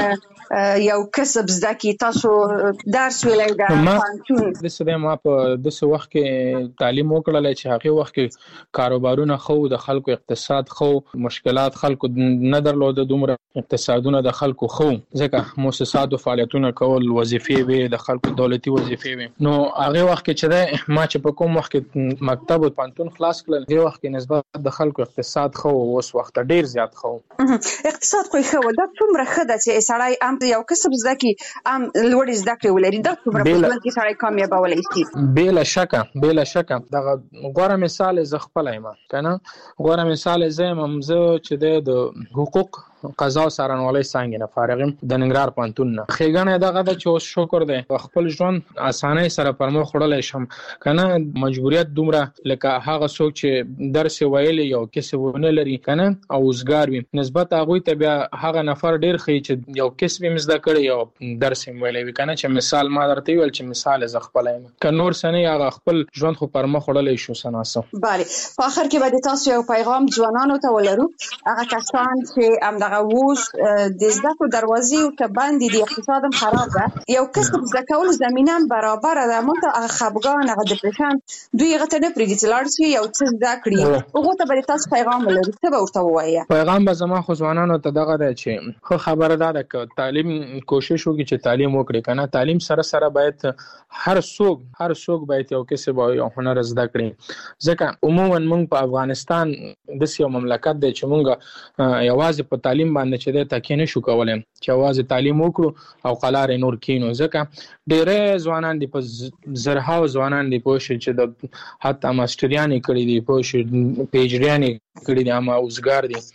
هم یو کسب زده کړي. تاسو درس ویلی د پانتون داسې دی، ما په داسې وخت کې تعلیم وکړلی چې هغې وخت کې کاروبارونه ښه، د خلکو اقتصاد ښه، مشکلات خلکو نه درلوده دومره، اقتصادونه د خلکو ښه، ځکه مؤسساتو فعالیتونه کول، وظیفې وې د خلکو دولتي وظیفې وې. نو هغې وخت کې چې دی ما چې په کوم وخت کې مکتب او پانتون خلاص کړل، هغې وخت کې نسبت د خلکو اقتصاد ښه و، اوس وخت ډېر زیات ښه و. اقتصاد خو یې ښه و. دا څومره ښه ده چې سړی هم یو کسب زده کړي، هم لوړې زده کړې ولري، دا څومره په ژوند کې سړی کامیابولی شي. بېله شکه بېله شکه دغه غوره مثال زه خپله یم که نه، غوره مثال زه یم زه چې دی د حقوق قضا او څارنوالۍ څانګې نه فارغ یم د ننګرهار پوهنتون نه. ښېګڼه دغه ده چې اوس شکر دی په خپل ژوند اسانۍ سره پر مخ وړلی شم که نه. مجبوریت دومره لکه هغه څوک چې درس یې ویلی یو کسب ونه لري که نه او اوزګار وي، نسبت هغوی ته بیا هغه نفر ډېر ښیي چې یو کسب یې زده کړی یو درس یې ویلی وي که نه، چې مثال ما درته ویل چې مثال زه خپله یم، که نور څه نه هغه خپل ژوند خو پر مخ وړلی شو سناسه. بله، په آخر کې به د تاسو یو پیغام ځوانانو ته ولرو، هغه کسان چې همدغه اوس د زده کړو دروازې ورته بندې دي، اقتصاد هم خراب ده، یو کسب زده کولو زمینه هم برابره ده، مونږ ته هغه خفګان هغه ډپریشن دوی هغه ته نه پرېږدي چې لاړ شي یو څه زده کړي، هغو ته به تاسو پیغام ولرو، څه به ورته ووایه؟ پیغام به زما خو ځوانانو ته دغه دی چې ښه خبره دا ده که تعلیم کوشش وکړي چې تعلیم وکړي که نه، تعلیم سره سره باید هر څوک هر څوک باید یو کسب او یو هنر زده کړي، ځکه عموما موږ په افغانستان داسې یو مملکت دی چې موږ یوازې په تعلیم باندې چې دی تکیه نشو کولی، چې یوازې تعلیم وکړو او قلار نور کینو، ځکه ډېری ځوانان دي په زرهاو ځوانان دي پوه شي چې د حتی ماسټریانې کړي دي، پوه شي پی ایچ ډیانې کړي دي، اما اوزګار دي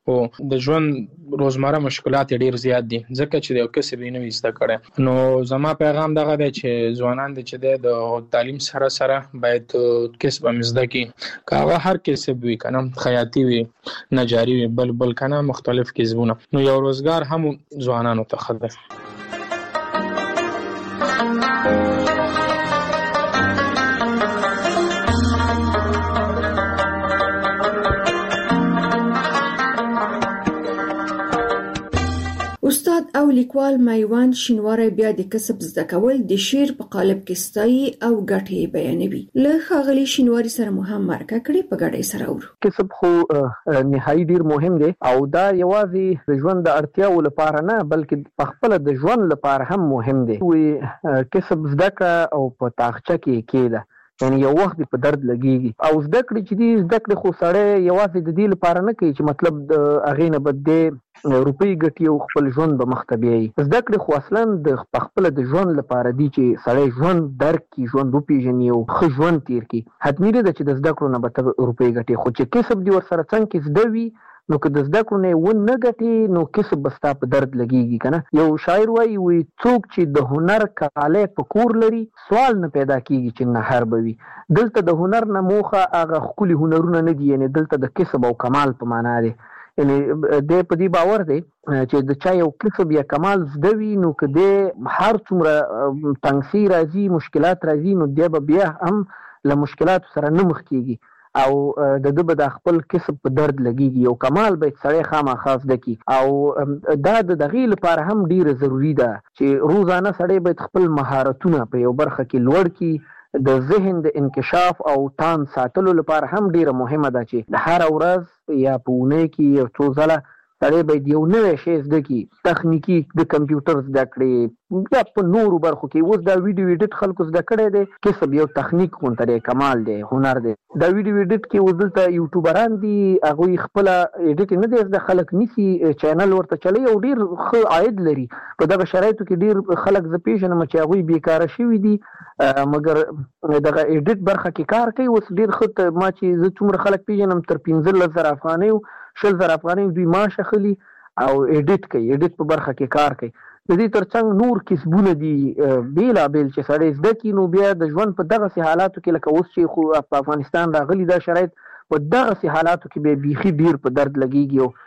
او د ژوند روزمره مشکلات ډیر زیات دي ځکه چې یو کسب نه وي زده کړي. نو زما پیغام دغه دی چې ځوانان د چې د تعلیم سره سره باید کسب هم زده کړي، کاغه هر کسب وي کنه، خیاطي وي، نجاری وي، بل بل کنه مختلف کسبونه، نو یو روزګار هم ځوانانو ته خدای. استاد او لیکوال میوند شینواری بیا د کسب زده کول د شعر په قالب کې ستایي او ګټې بیانوي. له ښاغلي شینواری سره مو هم مرکه کړې، په ګډه سره اورو. کسب خو نهایي ډیر مهم دی او دا یوازې د ژوند د اړتیاو لپاره نه بلکې په خپل د ژوند لپاره هم مهم دی. وي کسب زده کړه او په تاخچه کې کېده، یعنی یو وخت په درد لګيږي او زده کړې چې دې زده کړې خو سړی یوازې د دې لپاره نه کوي چې مطلب د هغې نه به دې روپۍ ګټي او خپل ژوند به مخ ته بیایي. زده کړې خو اصلا د خپله د ژوند لپاره دي چې سړی ژوند درک کړي، ژوند وپېژني او ښه ژوند تېر کړي. حتمي نه ده چې د زده کړو نه به ته روپۍ ګټې، خو چې کسب دې ورسره څنګ کې زده وي نو که د زده کړو نه ونه ګټې نو کسب به ستا په درد لګېږي که نه. یو شاعر وایي وایي څوک چې د هنر کالی په کور لري سوال نه پیدا کېږي چې نهر به وي. دلته د هنر نه موخه هغه ښکلي هنرونه نه دي، یعنې دلته د کسب او کمال په معنا دی. یعنې دی په دې باور دی چې د چا یو کسب یا کمال زده وي نو که دی هر څومره تنګسي راځي، مشکلات راځي، نو دی به بیا هم له مشکلاتو سره نه مخ کېږي او د ده به د خپل کسب په درد لګېږي. یو کمال باید سړی خامخا زده کړي او دا د دغې لپاره هم ډیره ضروري ده چې روزانه سړی باید خپل مهارتونه په یو برخه کې لوړ کړي. د ذهن د انکشاف او تان ساتلو لپاره هم ډیره مهمه ده چې د هر ورځ یا په اونۍ کې یو څو ځله سړی باید یو نوی شی زده کړي، تخنیکي د کمپیوټر زده کړي یا په نورو برخو کې. اوس دا ویډیو ایډیټ خلکو زده کړی دی، کسب یو تخنیک غونته دی، کمال دی، هنر دی. دا ویډیو ایډیټ کې اوس دلته یوټیوبران دي، هغوی خپله ایډیټ نه دی زده، خلک نیسي چینل ورته چلوي او ډېر ښه عاید لري. په دغه شرایطو کې ډېر خلک زه پېژنم چې هغوی بیکاره شوي دي مګر دغه ایډیټ برخه کې کار کوي. اوس ډېر ښه ما چې زه څومره خلک پېژنم تر پنځلس زره افغانیو شل زره افغانۍ دوی معاش اخلي او ایډیټ کوي، ایډیټ په برخه کې کار کوي. د دې ترڅنګ نور کسبونه دي بېلابېل چې سړی زده کړي نو بیا د ژوند په دغسې حالاتو کې لکه اوس چې خو په افغانستان راغلي دا شرایط، په دغسې حالاتو کې بیا بیخي ډېر په درد لګېږي او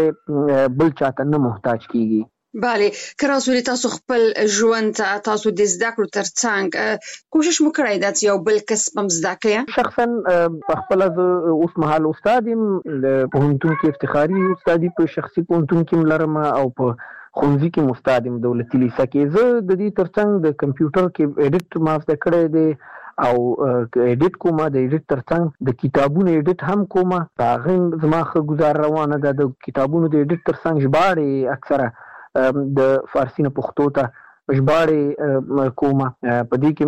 سړی بل چاته نه محتاج کېږي. بله، که راسولي تاسو خپل ژوند ته تاسو د زده کړو ترڅنګ کوشش مو کړی ده چې یو بل کسب هم زده کړئ؟ شخصا په خپله زه اوس مهال استاد یم، د پوهنتون کې افتخاري استادي په شخصي پوهنتون کې م لرم او په ښوونځي کې م استاد یم دولتي لیسه کې. زه د دې ترڅنګ د کمپیوټر کې ایډیټ ما زده کړی دی او ایډیټ کومه، د ایډیټ ترڅنګ د کتابونو ایډیټ هم کومه. په هغې زما ښه ګزار روانه ده. د کتابونو د ایډیټ ترڅنګ ژباړې اکثره د فارسي نه پښتو ته ژباړې کومه، په دې کې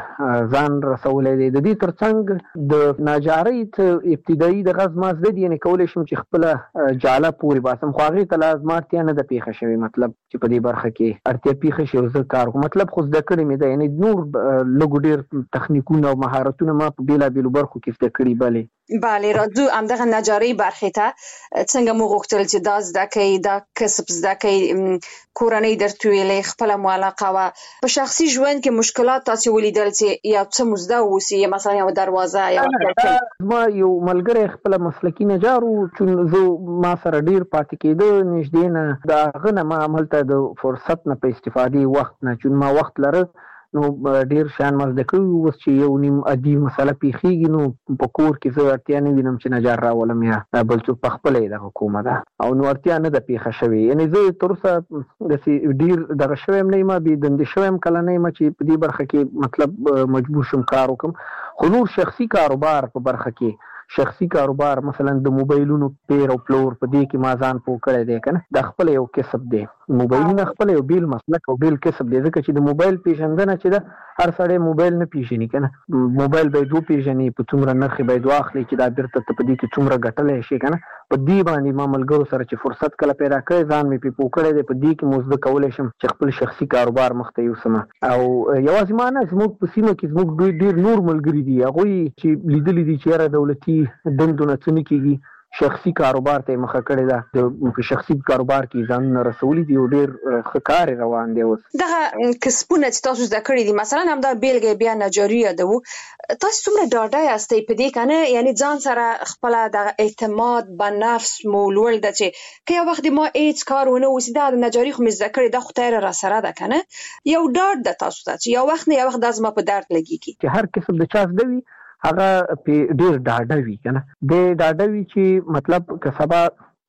مې ځان رسولی دی. د دې ترڅنګ د ناجارۍ ته ابتدایي دغه زما زده دي، یعنې کولی شم چې خپله جاله پورې باسم، خو هغې ته لا زما اړتیا نه ده پېښه شوې، مطلب چې په دې برخه کې اړتیا پېښه شي او زه کار کوم، مطلب خو زده کړې مې ده. یعنې نور لږو ډېر تخنیکونه او مهارتونه ما په بېلابېلو برخو کې زده کړي. بلې بله، راځو همدغه نجارۍ برخې ته. څنګه مو غوښتل چې دا زده کړئ، دا کسب زده کړئ؟ کورنۍ درته ویلې، خپله مو علاقه وه؟ په شخصي ژوند کې مشکلات تاسې ولیدل چې یو څه مو زده واوسي، مثلا یو دروازه یا ما یو ملګری خپله مسلکي نجار و، چون زه ما سره ډېر پاتې کېده نږدې نه، د هغه نه ما هملته د فرصت نه په استفادې وخت نه، چون ما وخت لره نو ډېر شیان ما زده کړي. اوس چې یو نیم عادي مسله پیښېږي نو په کور کې زه اړتیا نه وینم چې نجار راولم یا بل څوک، په خپله یې دغه کومه ده او نو اړتیا نه ده پیښه شوې. یعنې زه تر اوسه داسې ډېر دغه شوی یم نه یم، بې دندې شوی یم کله نه یم چې په دې برخه کې مطلب مجبور شم کار وکړم. خو نور شخصي کاروبار په برخه کې، شخصي کاروبار مثلا د موبایلونو پیر او پلور، په دې کې ما ځان پوه کړی دی که نه، دا خپله یو کسب دی. موبایلونه خپله یو بیل مسلک او بیل کسب دی، ځکه چې د موبایل پېژندنه چې ده هر سړی موبایل نه پېژني که نه، موبایل باید وپېژني، په څومره نرخ یې باید واخلي چې دا بېرته ته په دې کې څومره ګټلی شي که نه. په دې باندې ما ملګرو سره چې فرصت کله پیدا کړی ځان مې پرې پوه کړی دی، په دې کې مو زده کولی شم چې خپل شخصي کاروبار مخ ته یوسم. او یوازې ما نه، زموږ په سیمه کې زموږ ډېر نور ملګري دي، هغوی چې لیدلي دي چې یاره دولتي دندو نه څه نه کېږي شخصي کاروبار ته مخه کړی دا د شخصي کاروبار کې ځان رسولي دی او ډیر ښکار روان دی. اوس دغه کسبونه چې تاسو زده کړی دي مثلا هم دا بیلګه بیا نجاری یادو تاسو څومره ډاډه یاستئ په دې کنه یعنی ځان سره خپل د اعتماد په نفس مو لوړ د چې که یو وخت ما هیڅ کار ونه وسی دا نجاری خو مې زده کړی دا خو تیر را سره ده کنه یو ډاډ د تاسو ته یو وخت نه یو وخت د ما په درد لګیږي چې هر کسب د چا زده وي هغه په ډیر ډاډه وي کنه د ډاډه وي چې مطلب که سبا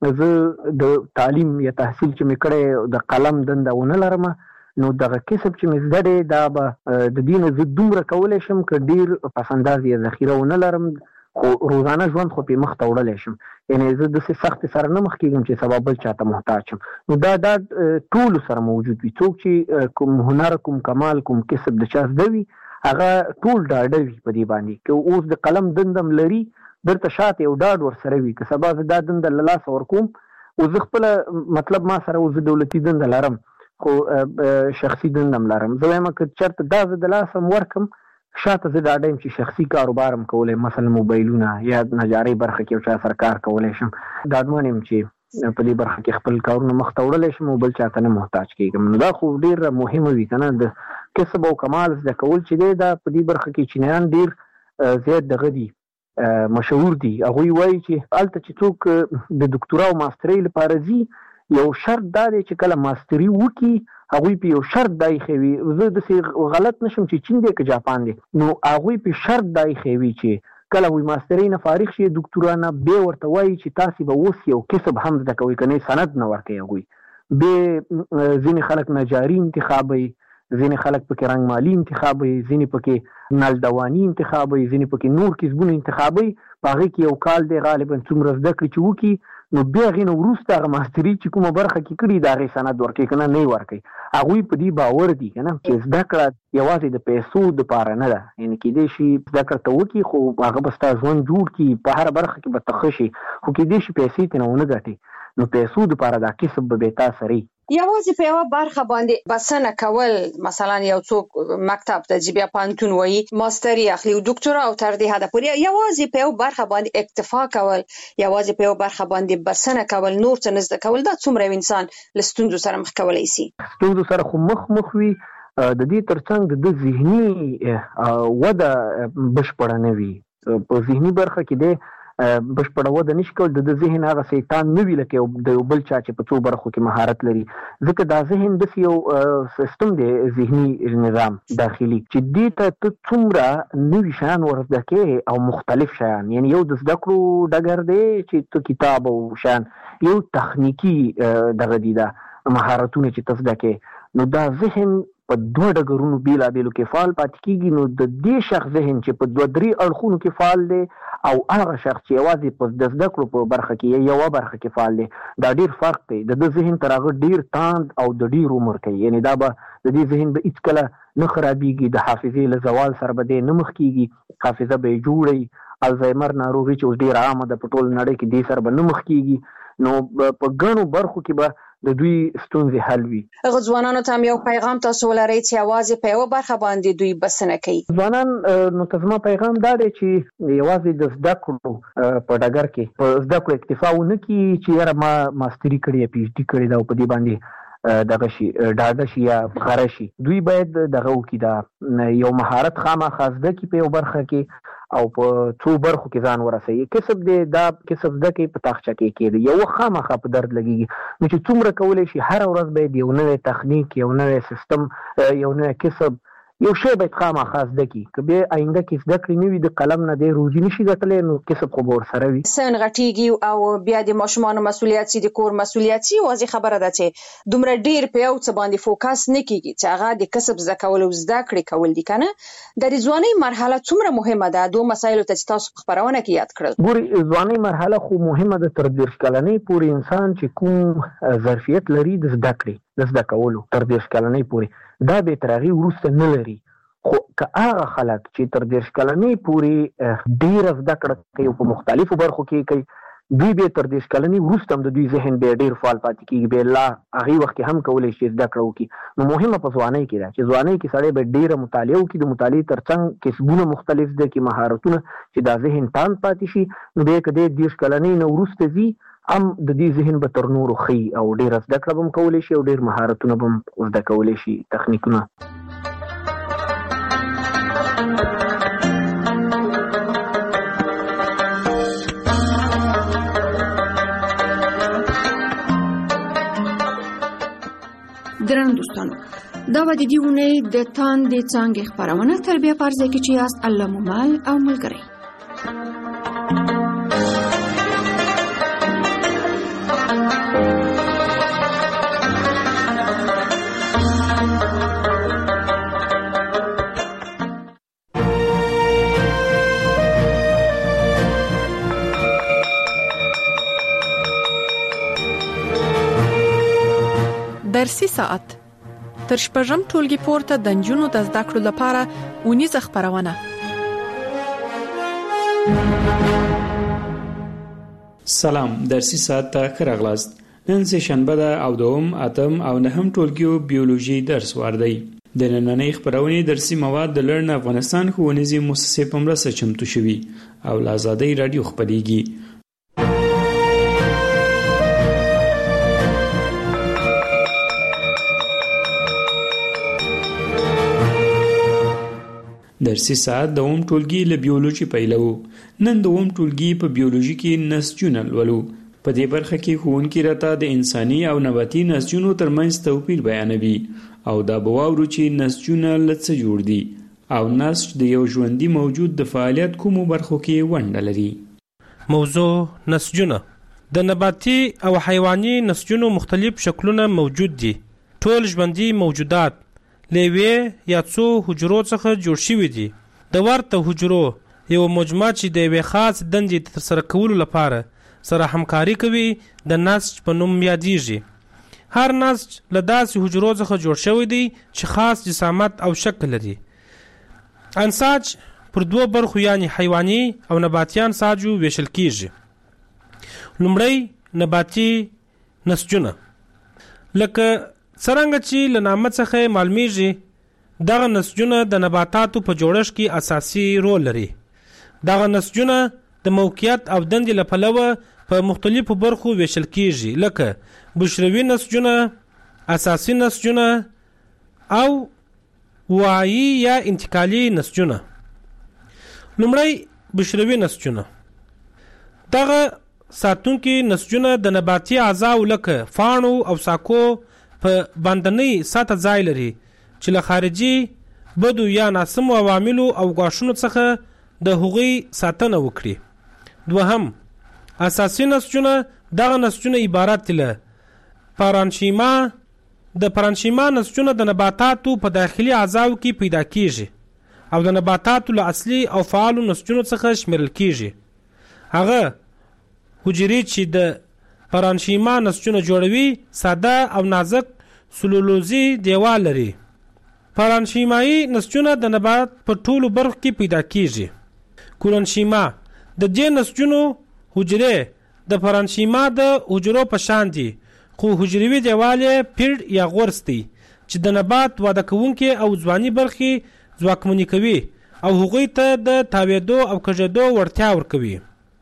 زه د تعلیم یا تحصیل چې مې کړی د قلم دنده ونه لرم نو دغه کسب چې مې زده دی دا به د دې نه زه دومره کولی شم که ډیر پسنداز یا ذخیره ونه لرم خو روزانه ژوند خو پې مخ ته وړلی شم یعنې زه داسې سختې سره نه مخ کېږم چې سبا بل چاته محتاج شم. نو دا دا ټولو سره موجود وي څوک چې کوم هنر کوم کمال کوم کسب د چا زده وي هغه ټول ډاډه وي په دې باندې که اوس د قلم دندم لري درته شاته یو ډاډ ورسره وي که سبا زه دا دنده له لاسه ورکوم او زه خپله مطلب ما سره اوس دولتي دنده لرم خو شخصي دندم لرم زه وایم که چېرته دا زه د لاسه م ورکم شاته زه ډاډه یم چې شخصي کاروبار هم کولی مثلا موبایلونه یا نجارۍ برخه کې یو چا سره کار کولی شم ډاډمن یم چې په دې برخه کې خپل کارونه مخ ته وړلی شم او بل چاته نه محتاج کېږم. نو دا خو ډېره مهمه وي که نه د کسب او کمال زده کول چې دی دا په دې برخه کې چینیان ډېر زیات دغه دي مشهور دي. هغوی وایي چې هلته چې څوک د دکتورا او ماسترۍ لپاره ځي یو شرط دا دی چې کله ماستري وکړي هغوی په یو شرط دا ایښی وي زه داسې غلط نشم چې چین دی که جاپان دی نو هغوی په شرط دا ایښی وي چې کله وی ماسترۍ نه فارغ شي دکتورا نه بیا ورته وایي چې تاسې به اوس یو کسب هم زده کوئ که نه سند نه ورکوي هغوی بیا ځینې خلک نجاري انتخابوي ځینې خلک پکې رنګمالي انتخابوي ځینې پکې نلدواني انتخابوي ځینې پکې نور کسبونه انتخابوي په هغې کې یو کال دی غالبا څومره زده کړي چې وکړي نو بیا هغې نه وروسته هغه ماستري چې کومه برخه کې کړي د هغې سند ورکوي که نه نه یې ورکوي. هغوی په دې باور دي که نه چې زده کړه یوازې د پیسو دپاره نه ده یعنې کیدای شي زده کړه ته وکړي خو هغه به ستا ژوند جوړ کړي په هره برخه کې به ته ښه شي خو کیدای شي پیسې ترې نه ونه ګټې نو پیسو دپاره دا کسب به بې تاسره وي. یوازې په یوه برخه باندې بسنه کول مثلا یو څوک مکتب ته ځي بیا پوهنتون وایي ماستري اخلي او دکتورا او تر دې حده پورې یوازې په یو برخه باندې اکتفا کول یوازې په یو برخه باندې بسنه کول نور څه نه زده کول دا څومره یو انسان له ستونزو سره مخ کولی شي. ستونزو سره خو مخ مخ وي د دې ترڅنګ د ده ذهني وده بشپړه نه وي په ذهني برخه کې دی بشپړه وده نشي کولی د ده ذهن هغه شیطان نه وي لکه د یو بل چا چې په څو برخو کې مهارت لري ځکه دا ذهن داسې یو سیستم دی ذهني نظام داخلي چې دې ته ته څومره نوي شیان ور زده کوې او مختلف شیان یعنې یو د زده کړو ډګر دی چې ته کتاب او شیان یو تخنیکي دغه دي دا مهارتونه چې ته زده کوې نو دا ذهن په دوه ډګرونو بیلابیلو کې فعال پاتې کېږي نو د دې شخص ذهن چې په دوه درې اړخونو کې فعال دی او هغه شخص چې یوازې په د زده کړو په برخه کې یا یوه برخه کې فعال دی دا ډېر فرق دی. د ده ذهن تر هغه ډېر تاند او د ډېر عمر کوي یعنې دا به د دې ذهن به هېڅکله نه خرابېږي د حافظې له زوال سره به دی نه مخ کېږي حافظه به یې جوړوي الزایمر ناروغي چې اوس ډېره عامه ده په ټوله نړۍ کې دې سره به نه مخ کېږي نو په ګڼو برخو کې به د دوی ستونزې حل وي. هغه ځوانانو ته هم یو پیغام تاسو ولرئ چې یوازې په یوه برخه باندې دوی بسنه کوي. ځوانان نو ته زما پیغام دا دی چې یوازې د زده کړو په ډګر کې په زده کړو اکتفا ونه کړي چې یاره ما ماستري کړې یا پی ایچ ډي کړې ده او په دې باندې دغه شي ډاډه شي یا غره شي دوی باید دغه وکړي دا یو مهارت خامخا زده کړي په یو برخه کې او په څو برخو کې ځان ورسوي. کسب دی دا کسب زده کوي په تاخچه کې کېږي یو خامخا په درد لګېږي نو چې څومره کولی شي هره ورځ باید یو نوی تخنیک یو نوی سیستم یو نوی کسب یو شی باید خامخا زده کړي که بیا آینده کې زده کړې نه وي د قلم نه دی روزي نشي ګټلی نو کسب خو به ورسره وي. سن غټېږي او بیا د ماشومانو مسؤلیت سي د کور مسؤلیت سي واضح خبره ده چې دومره ډېر په یو څه باندې فوکس نه کېږي چې هغه د کسب زده کول او زده کړې کول دي که نه د ځوانۍ مرحله څومره مهمه ده دوه مسایلو ته چې تاسو په خپرونه کې یاد کړل. ګورې ځوانۍ مرحله خو مهمه ده تر دېرش کلنۍ پورې انسان چې کوم ظرفیت لري د زده کړې د زده کولو تر دېرش کلنۍ پورې دا به تر هغې وروسته نه لري خو که هغه خلک چې تر دېرش کلنۍ پورې ډېره زده کړه کوي په مختلفو برخو کې کوي دوی به تر دې کلنی وروسته هم د دوی ذهن به ډیر فعال پاتې کیږي به الله هغه وخت هم کولای شي زده کړو کی نو مهمه په ځوانۍ کې ده چې ځوانۍ کې سړی به ډیره مطالعه وکړي د مطالعې ترڅنګ کسبونه مختلف دي کې مهارتونه چې دا ذهن تان پاتې شي نو به کده د دې کلنی نو وروسته زی ام د دې ذهن به تر نورو خي او ډیر زده کړه هم کولای شي او ډیر مهارتونه هم زده کولای شي تخنیکونه درنو دوستانو دا و د دې ونې د تاندې څانګې خپرونه تر بیا پرځای کې چې یاست الله مو مال او ملګری درسي ساعت تر شپږم ټولګي پورته د نجونو د زده کړو لپاره ونیزه خپرونه. سلام، درسي ساعت ته ښه راغلاست. نن سه شنبه ده او دوم اتم او نهم ټولګیو بیولوژي درس واردی. د نننۍ خپرونې درسي مواد د لرن افغانستان ښوونیزې مؤسسې په مرسته چمتو شوي او له آزادۍ رادیو خپرېږي. درسي ساعت د اوم ټولګي له بیولوژي پیلو. نن د اوم ټولګي په بیولوژي کې نسجونه لولو. په دې برخه کې ښوونکي راته د انساني او نباتي نسجونو ترمنځ توپیر بیانوي او دا به واورو چې نسجونه له څه جوړ دي او نسج د یو ژوندي موجود د فعالیت کومو برخو کې ونډه لري. موضوع نسجونه. د نباتي او حیواني نسجونو مختلف شکلونه موجود دي. ټول ژوندي موجودات لیوې یا څو حجرو څخه جوړ شوي دي. د ورته حجرو یو مجموعه چې د یوې خاص دندې ترسره کولو لپاره سره همکاري کوي د نسج په نوم یادیږي. هر نسج له داسې حجرو څخه جوړ شوی دی چې خاص جسامت او شکل لري. انساج پر دوه برخو یعنی حیواني او نباتي انساجو ویشل کیږي. لومړی نباتي نسجونه لکه څرنګه چې له نامه څخه معلومیږي دغه نسجونه د نباتاتو په جوړښت کې اساسي رول لري. دغه نسجونه د موقعیت او دندې له پلوه په مختلفو برخو ویشل کیږي لکه بشروي نسجونه، اساسي نسجونه او وعي یا انتقالي نسجونه. لومړی بشروي نسجونه. دغه ساتونکي نسجونه د نباتي اعضاو لکه فاڼو او ساکو په باندنۍ سطح ځای لري چې له خارجي بدو یا ناسمو عواملو او غاښونو څخه د هغوی ساتنه وکړي. دوهم اساسي نسجونه. دغه نسجونه عبارت دي له پارانشیما. د پارانشیما نسجونه د نباتاتو په داخلي اعضاو کې پیدا کیږي او د نباتاتو له اصلي او فعالو نسجونو څخه شمیرل کیږي. هغه حجرې چې د پارانشیما نسجونه جوړوي ساده او نازک سلولوزي دیوال لري. پارانشیمایي نسجونه د نبات په ټولو برخو کې پیدا کیږي. کورنشیما. د دې نسجونو حجرې د پارانشیما د حجرو په شان دي خو حجروي دیوال یې پیړ یا غورس دی چې د نبات واده کوونکي او ځواني برخې ځواکمنې کوي او هغوی ته د تاویدو او کږېدو وړتیا ورکوي.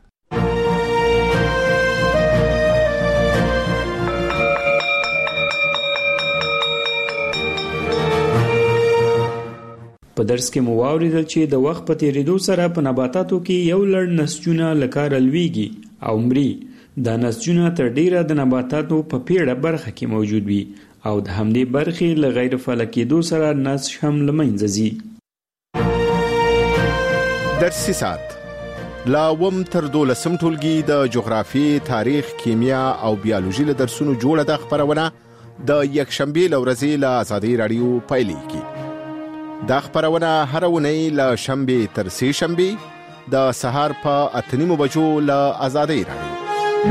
په درس کې مو واوریدل چې د وخت په تیریدو سره په نباتاتو کې یو لړ نسجونه له کاره لویږي او مري. دا نسجونه تر ډیره د نباتاتو په پیړه برخه کې موجود وي او د همدې برخې له غیر فعال کېدو سره نسج هم له منځه ځي. درسي ساعت لا وم تر دولسم ټولګي د جغرافي، تاریخ، کیمیا او بیولوژي له درسونو جوړه د خپرونه د یکشنبه له ورځې له آزادۍ رادیو پیلېږي. دا خبرونه هر ونی له شنبه تر سه شنبه د سهار په اتنیمو بجو له آزادۍ رادیو.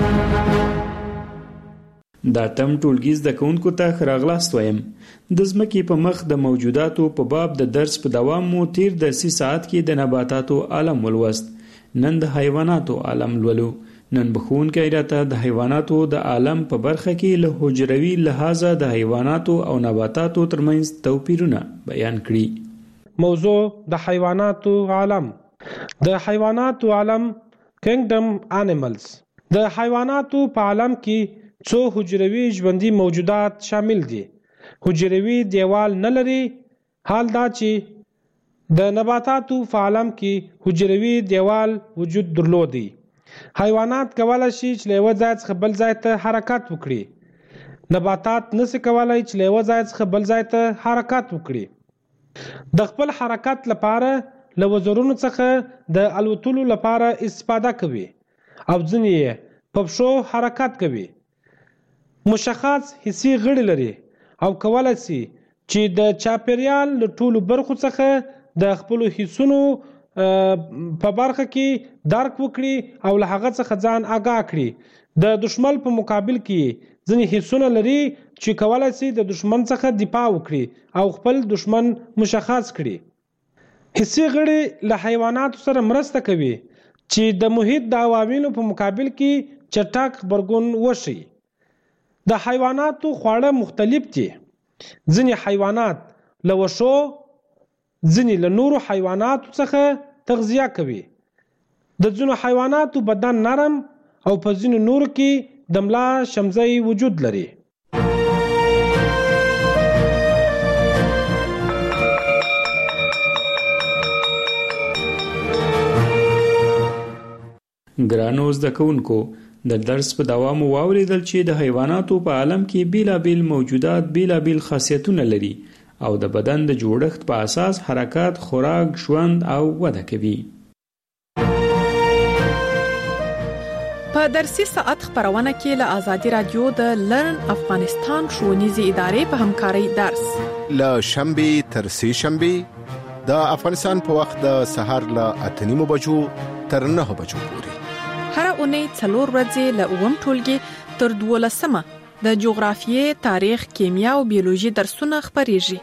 دا تم ټولګیز د کونکو ته راغلاست وایم. د ځمکې په مخ د موجوداتو په باب د درس په دوام مو تیر درسي ساعت کې د نباتاتو عالم ولوست. نن د حیواناتو عالم لولو. نن بخونکی راته د حیواناتو د عالم په برخه کې له حجروي لحاظه د حیواناتو او نباتاتو ترمنځ توپیرونه بیان کړي. موضوع د حیواناتو عالم. د حیواناتو عالم کینګډم انیملز. د حیواناتو په عالم کې څو حجروي ژوندي موجودات شامل دي. حجروي دیوال نه لري، حال دا چې د نباتاتو په عالم کې حجروي دیوال وجود درلودي. حیوانات کولی شي چې له یوه ځای څخه بل ځای ته حرکت وکړي. نباتات نشي کولی چې له یوه ځای څخه بل ځای ته حرکت وکړي. د خپل حرکت لپاره له وزرونو څخه د الوتلو لپاره استفاده کوي او ځینې یې په پښو حرکت کوي. مشخص حسي غړي لري او کولی شي چې د چاپیریال له ټولو برخو څخه د خپل حسونو په برخه کې درک وکړي او له هغه څخه ځان آگاه کړي. د دشمن په مقابل کې ځینې حسونه لري چې کولی شي د دشمن څخه دفاع وکړي او خپل دشمن مشخص کړي. حسي غړي له حیواناتو سره مرسته کوي چې د محیط د عواملو په مقابل کې چټک غبرګون وشي. د حیواناتو خواړه مختلف دي. ځینې حیوانات له وښو، ځینې له نورو حیواناتو څخه تغذیه کوي. د ځینو حیواناتو بدن نرم او په ځینو نورو کې د ملا شمزۍ وجود لري. ګرانو زده کوونکو، د درس په دوام واوریدل چې د حیواناتو په عالم کې بیلابیل موجودات بیلابیل خاصیتونه لري او د بدن د جوړښت په اساس حرکت، خوراک، ژوند او وده کوي. په درسي ساعت خبرونه کې له آزادي رادیو د لرن افغانستان ښوونیزې ادارې په همکارۍ درس له شنبې تر سه شنبې د افغانستان په وخت د سهار له اته نیمو بجو تر نهه بجو پورې. هر اونۍ څلور ورځې له اووم ټولګي تر دولسمه د جغرافیې، تاریخ، کیمیا او بیولوژي درسونه خبريږي.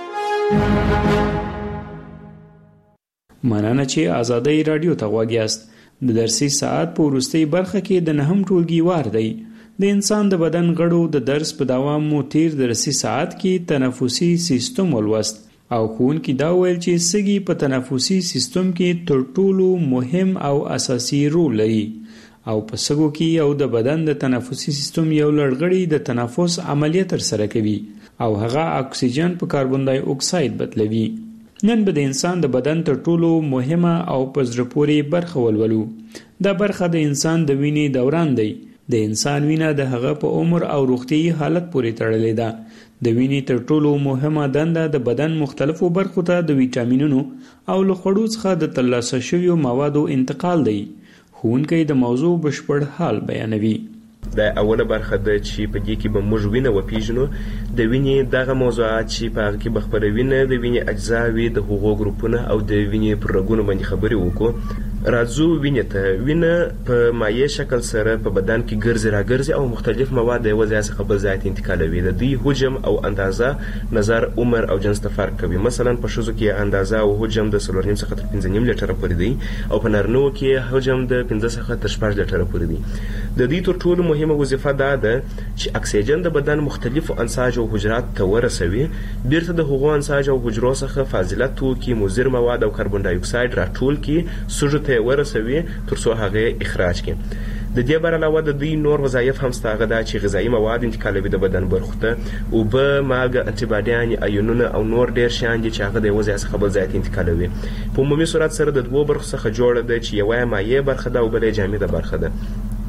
مننه چې آزادۍ رادیو ته غوږ یاست. د درسي ساعت په وروستۍ برخه کې د نهم ټولګي وار دی. د انسان د بدن غړو د درس په دوام مو تیر درسي ساعت کې تنفسي سیستم ولوست او ښوونکي دا ویل چې سږي په تنفسي سیستم کې تر ټولو مهم او اساسي رول لري او په سږو کې یو د بدن د تنفسي سیستم یو لړغړی د تنفس عملیه تر سره کوي او هغه اکسیجن په کاربن دای اکساید بدلوي. نن به د انسان د بدن تر ټولو مهمه او په زړه پورې برخه ولولو. دا برخه د انسان د وینې دوران دی. د انسان وینه د هغه په عمر او روغتیايي حالت پورې تړلې ده. د وینې تر ټولو مهمه دنده د بدن مختلفو برخو ته د ویټامینونو او له خوړو څخه د ترلاسه شویو موادو انتقال دی. ښوونکی د موضوع بشپړ حال بیانوي. د اوله برخه د چې په دې کې به موږ وینه وپیژنو، د وینې دغه موضوعات چې په هغه کې به خپروینه د وینې اجزا وي، د هغو ګروپونه او د وینې پر رګونو باندې خبرې وکړو. راځو وینې ته. وینه په مایع شکل سره په بدن کې ګرځي راګرځي او مختلف مواد د یو ځای څخه بل ځای ته انتقالوي. د دوی حجم او اندازه نظر عمر او جنس ته فرق کوي. مثلا په ښځو کې اندازه او حجم د څلور نیم څخه تر پنځه نیم لیټره پورې دی او په نارینهو کې حجم د پنځه څخه تر شپږ لیټره پورې دی. د دې تر ټولو مهمه وظیفه دا ده چې اکسیجن د بدن مختلفو انساج او حجرات ته ورسوي، بیرته د هغو انساج او حجرو څخه فاضله توکي، مضر مواد او کاربن ډای اکساید راټول کړي، سږو ته ورسوي تر څو هغه اخراج کړي. د دې بر علاوه د دوی نور وظایف هم شته، هغه دا چې غذایي مواد انتقالوي د بدن برخو ته، اوبه، مالګه، انټي باډیان، ایونونه او نور ډیر شیان دي چې هغه د یو ځای څخه بل ځای ته انتقالوي. په عمومي صورت سره د دوو برخو څخه جوړه ده چې یوه مایع برخه ده او بله جامده برخه ده.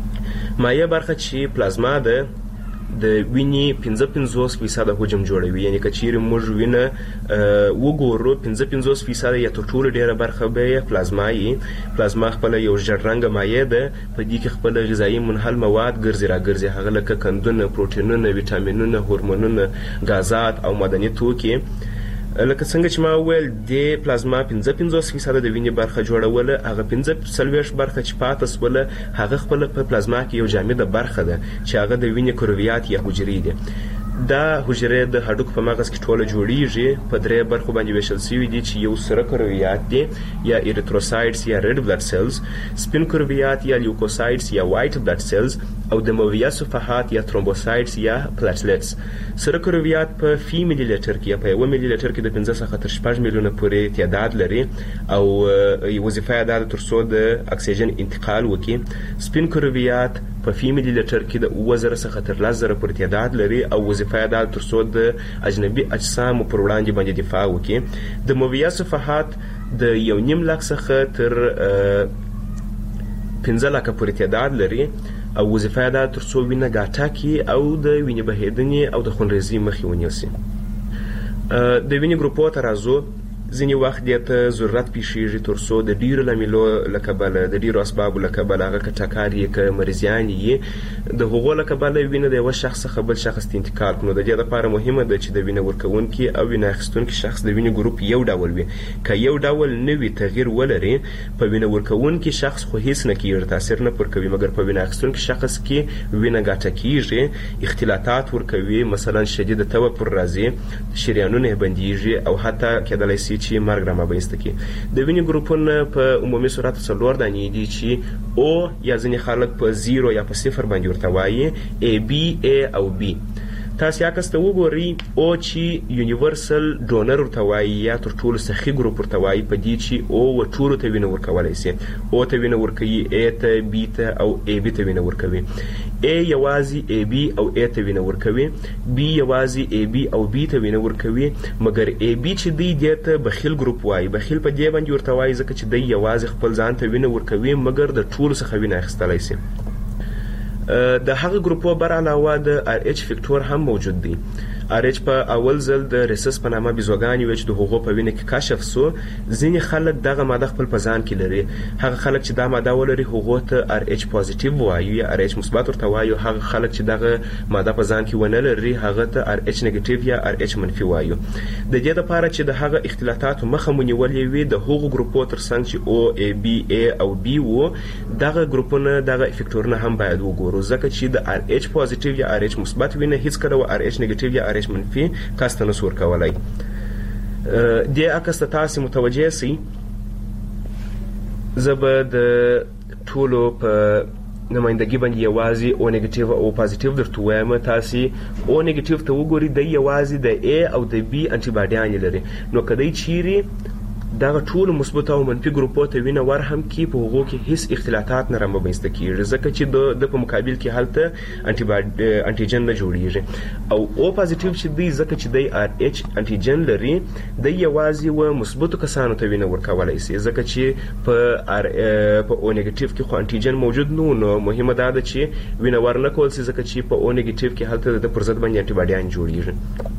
مایع برخه چې پلازما ده د وینې پنځه پنځوس فیصده حجم جوړوي. یعنی که چیرې موږ وینه وګورو پنځه پنځوس فیصده یا تر ټولو ډیره برخه به پلازما یې. پلازما خپله یو ژیړ رنګه مایع ده، په دې کې خپله غذایي منحل مواد ګرځي راګرځي، هغه لکه قندونه، پروټینونه، ویټامینونه، هورمونونه، غازات او معدني توکي. لکه څنګه چې ما وویل د پلازما پنځه پنځوس فیصده د وینې برخه جوړوله، هغه پنځه څلوېښت برخه چې پاته سوله هغه خپله په پلازما کې یو جامده برخه ده چې هغه د وینې کرویات یا حجرې دي. دا حجرې د هډوکو په مغز کې ټوله جوړیږي په درې برخو باندې ویشل شوي دي چې یو سره کرویات دي یا ایریتروسایټس یا ریډ بلډ سیلز، سپین کرویات یا لیوکوسایټس یا وایټ بلډ سیلز او د مویه صفحات یا ترومبوسایټس یا پلاټلیټس. سره کرویات په فی ملي لیټر کې یا په یو ملي لیټر کې د پنځه څخه تر شپږ میلیونه پورې تعداد لري او وظیفه یې دا ده تر څو د اکسیجن انتقال وکړي. سپین کرویات په فی ملي لیټر کې د اووه زره څخه تر لس زره پورې تعداد لري او وظیفه یې دا ده تر څو د اجنبي اجسامو پر وړاندې باندې دفاع وکړي. د مویه صفحات د یو نیم لک څخه تر پنځه لکه پورې تعداد لري او وظیفه یې دا تر څو وینه ګاټه کړي او د وینې بهېدنې او د خونریزۍ مخې ونیسي. د وینې ګروپو ته راځو. ځینې وخت دې ته ضرورت پیښیږي تر څو د ډیرو لاملو له کبله د ډیرو اسبابو له کبله هغه که ټکر یې که مریضیان یې د هغو له کبله وینه د یوه شخص څخه بل شخص ته انتقال کړو. د دې دپاره مهمه ده چې د وینه ورکوونکي او وینه اخیستونکي شخص د وینې ګروپ یو ډول وي. که یو ډول نه وي تغییر ولري په وینه ورکوونکي شخص خو هیڅ نه کېږي، تاثیر نه پر کوي، مګر په وینه اخیستونکي شخص کې وینه ګاټه کېږي، اختلاطات ورکوي، مثلا شدید تبه پر راځي، شریانونه یې بندېږي او حتی کېدلی سي چې مرګ رامنځته کړي. د وینې ګروپونه په عمومي صورت څلور دانې دي چې او یا ځینې خلک په زیرو یا په صفر باندې ورته وایي، ای بي ای او بي. تاسو عکس ته وګورئ او چې یونیورسل ډونر ورته وایي یا تر ټولو سخي ګروپ ورته وایي په دې چې او و ټولو ته وینه ورکولی سي. او ته وینه ورکوي، ای ته، بي ته او ای بي ته وینه ورکوي. ای یوازې ای بي او ای ته وینه ورکوي، بي یوازې ای بي او بي ته وینه ورکوي، مګر ای بي چې دی دې ته بخیل ګروپ وایي. بخیل په دې باندې ورته وایي ځکه چې دی یوازې خپل ځان ته وینه ورکوي مګر د ټولو څخه وینه اخیستلی سي. د هغه ګروپو بر علاوه د آر ایچ فیکټور هم موجود دی. آر ایچ په اول ځل د ریسس په نامه بیزوګانې وې چې د هغو په وینه کې کشف سو. ځینې خلک دغه ماده خپل په ځان کې لري. هغه خلک چې دا ماده ولري هغو ته آر ایچ پازیټیو وایو یا آر ایچ مثبت ورته وایو. هغه خلک چې دغه ماده په ځان کې ونه لري هغه ته آر ایچ نیګیټیو یا آر ایچ منفي وایو. د دې لپاره چې د هغه اختلاطاتو مخه مو نیولې وي د هغو ګروپو ترڅنګ چې او ای بي ای او بي وو دغه ګروپونه دغه افیکټورونه هم باید وګورو ځکه چې د آر ایچ پازیټیو یا آر ایچ مثبت وینه هیڅ کله و آر ایچ نیګیټیو یا آر ایچ منفي تاسو ته نسو ورکولی. دې عکس ته تاسې متوجه سئ. زه به د ټولو په نمایندګي باندې یوازې او نیګیټیو او پازیټیو درته ووایم. تاسې او نیګیټیو ته وګورئ دی یوازې د ای او د بي انټي باډیانې لري. نو که دی چیرې دغه ټولو مثبت او منفي ګروپو ته وینه ور هم کړي په هغو کې هیڅ اختلاطات نه رامنځته کېږي ځکه چې د په مقابل کې هلته انټیجن نه جوړیږي. او او پازیټیو چې دی ځکه چې دی آر ایچ انټیجن لري دی یوازې و مثبتو کسانو ته وینه ورکولی سي ځکه چې په آر په او نیګیټیو کې خو انټیجن موجود نو نو مهمه دا ده چې وینه ور نه کول سي ځکه چې په او نیګیټیو کې هلته د پر ضد باندې انټي باډیان جوړیږي.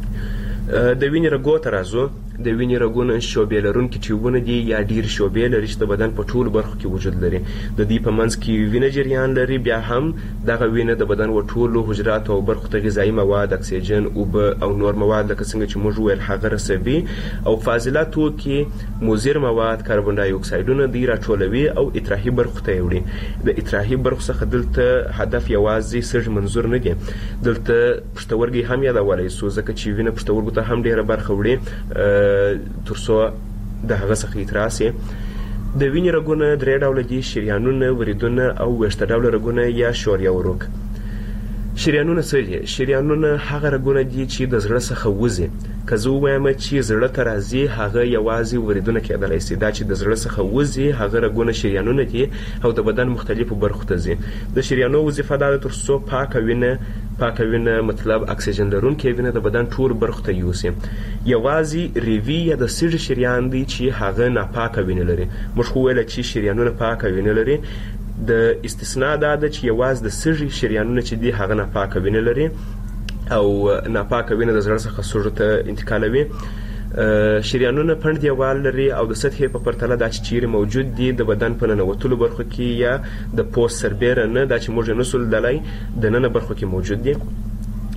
د وینې رګو ته راځو. د وینې رګونه شعبې لرونکي ټیوبونه دي یا ډېر شعبې لري چې د بدن په ټولو برخو کې وجود لري. د دې په منځ کې وینه جریان لري. بیا هم دغه وینه د بدن و ټولو حجراتو او برخو ته غذایي مواد، اکسیجن، اوبه او نور مواد لکه څنګه چې موږ وویل هغه رسوي او فاضله توکي، مضر مواد، کاربن ډای اکسایډونه دوی راټولوي او اطراحي برخو ته یې وړي. د اطراحي برخو څخه دلته هدف یوازې سږ منظور نه دی. دلته پښتورګي هم یادولی سو ځکه چې وینه پښتورګو ته هم ډېره برخه وړي تر څو د هغه څخه اطراح سي. د وینې رګونه درې ډوله دي: شریانونه، وریدونه او ویښته ډوله رګونه یا شوریه وروک. شریانونه څه دي؟ شریانونه هغه رګونه دي چې د زړه څخه وځي. که زه ووایم چې زړه ته راځي هغه یوازې وریدونه کېدلی سي. دا چې د زړه څخه وځي هغه رګونه شریانونه دي او د بدن مختلفو برخو ته ځي. د شریانو وظیفه دا ده تر څو پاکه وینه پاکه وینه مطلب اکسیجن لرونکې وینه د بدن ټول برخو ته یوسي. یوازې ریوي یا د سږي شریان دی چې هغه ناپاکه وینه لري. موږ خو ویله چې شریانونه پاکه وینه لري. د استثناء دا ده چې یوازې د سږي شریانونه چې دي هغه ناپاکه وینه لري او ناپاکه وینه د زړه څخه سږو ته انتقالوي. شریانونه پنډ دیوال لري او د سطحې په پرتله دا چې چیرې موجود دي د بدن په ننوتلو برخو کې یا د پوست سربیره نه دا چې موږ یې نسو لیدلی د ننه برخو کې موجود دي.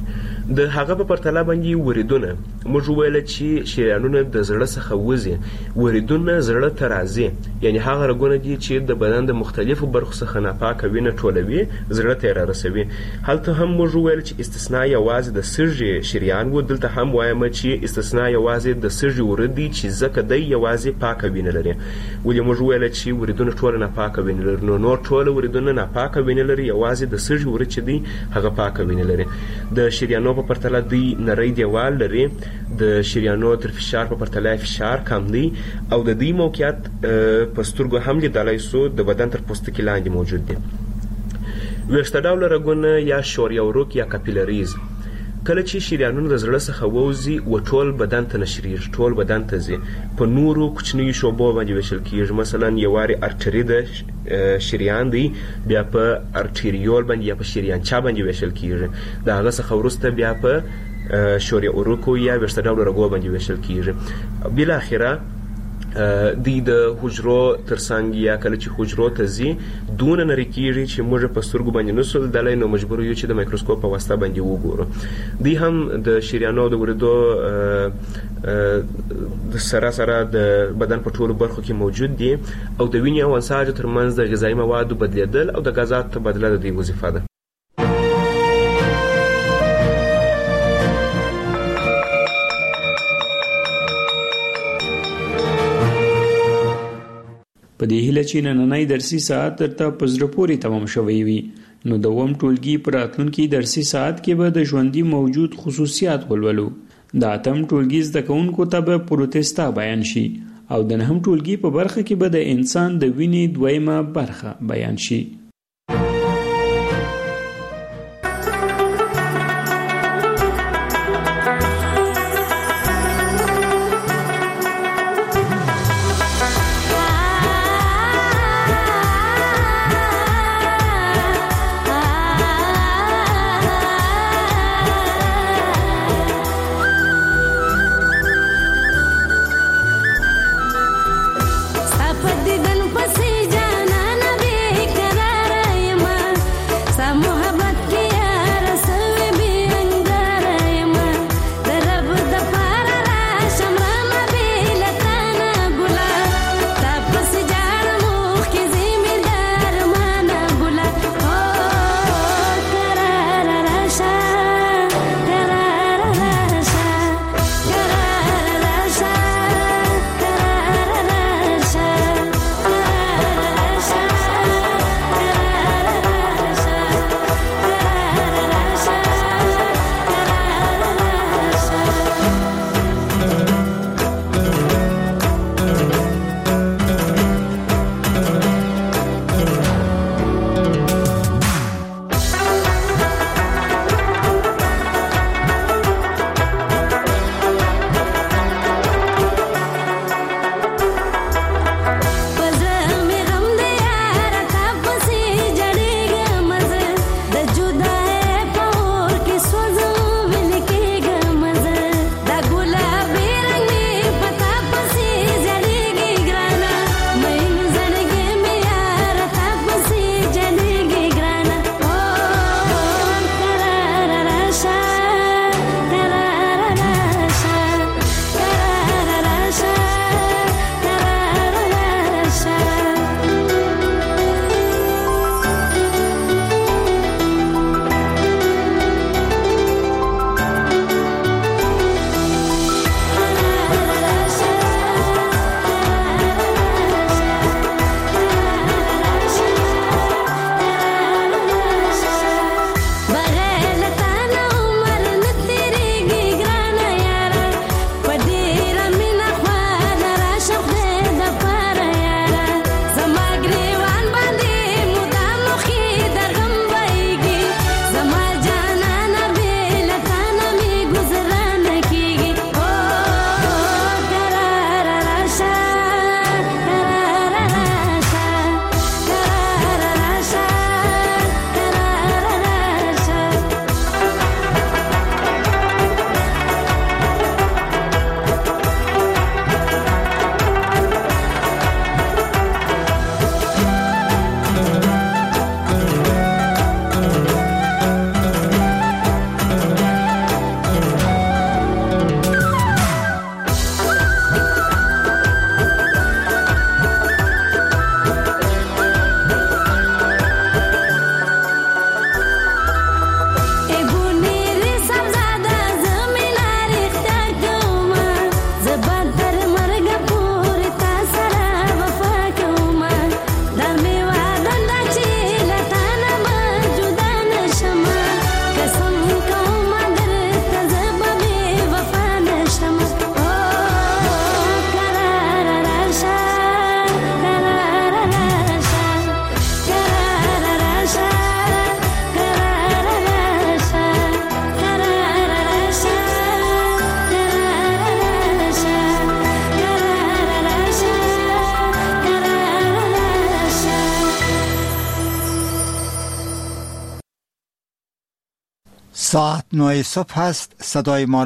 د هغه په پرتله باندې وریدونه موږ ویل چې شریانونه د زړه څخه وځي وریدونه زړه ته راځي یعنی هغه رګونه دي چې د بدن د مختلفو برخو څخه ناپاکه وینه ټولوي زړه ته را رسوي هلته هم موږ ویل چې استثناء یوازې د سږي شریان و دلته هم وایم چې استثناء یوازې د سږي ورید دي چې ځکه دی یوازې پاکه وینه لري ولې موږ ویل چې وریدونه ټول ناپاکه وینه لري نو نور ټول وریدونه ناپاکه وینه لري یوازې د سږي ورید چې دی هغه پاکه وینه لري د شریانو په پرتله دوی نری دیوال لري د شریانو تر فشار په پرتله فشار کم دی او د دې موقعیت په سترګو هم لیدلای سو د بدن تر پوستکي لاندې موجود دي ویښته ډوله رګونه یا شوریه وروک یا کاپیلریز کله چې شریانونه د زړه څخه ووځي و ټول بدن ته نشریږي ټول بدن ته ځي په نورو کوچنیو شعبو باندې ویشل کیږي مثلا یو واري ارټري د شریان دی بیا په ارټریول باندې یا په شریانچا باندې ویشل کیږي د هغه څخه وروسته بیا په شوریه وروکو یا ویښته ډوله رګو باندې ویشل کیږي بل اخره دی د حجرو ترڅنګ یا کله چې حجرو ته ځي دونه نری کیږي چې موږ په سترګو باندې نسو لیدلی نو مجبور یو چې د مایکروسکوپ په واسطه باندې وګورو دی هم د شریانو د وریدو د سره سره د بدن په ټولو برخو کې موجود دي او د وینې او انساجو ترمنځ د غذایي موادو بدلیدل او د غازاتو تبادله د دې وظیفه ده په دې هیله چې نننۍ درسي ساعت درته په زړه پورې تمام شوی وي نو د اووم ټولګي په راتلونکي درسي ساعت کې به د ژوندي موجود خصوصیات ولولو د اتم ټولګي زده کوونکو ته به پروتستا بیان شي او د نهم ټولګي په برخه کې به د انسان د وینې دویمه برخه بیان شي دن پسې جانا نه به کرا ساعت نه صبح است. صدای ما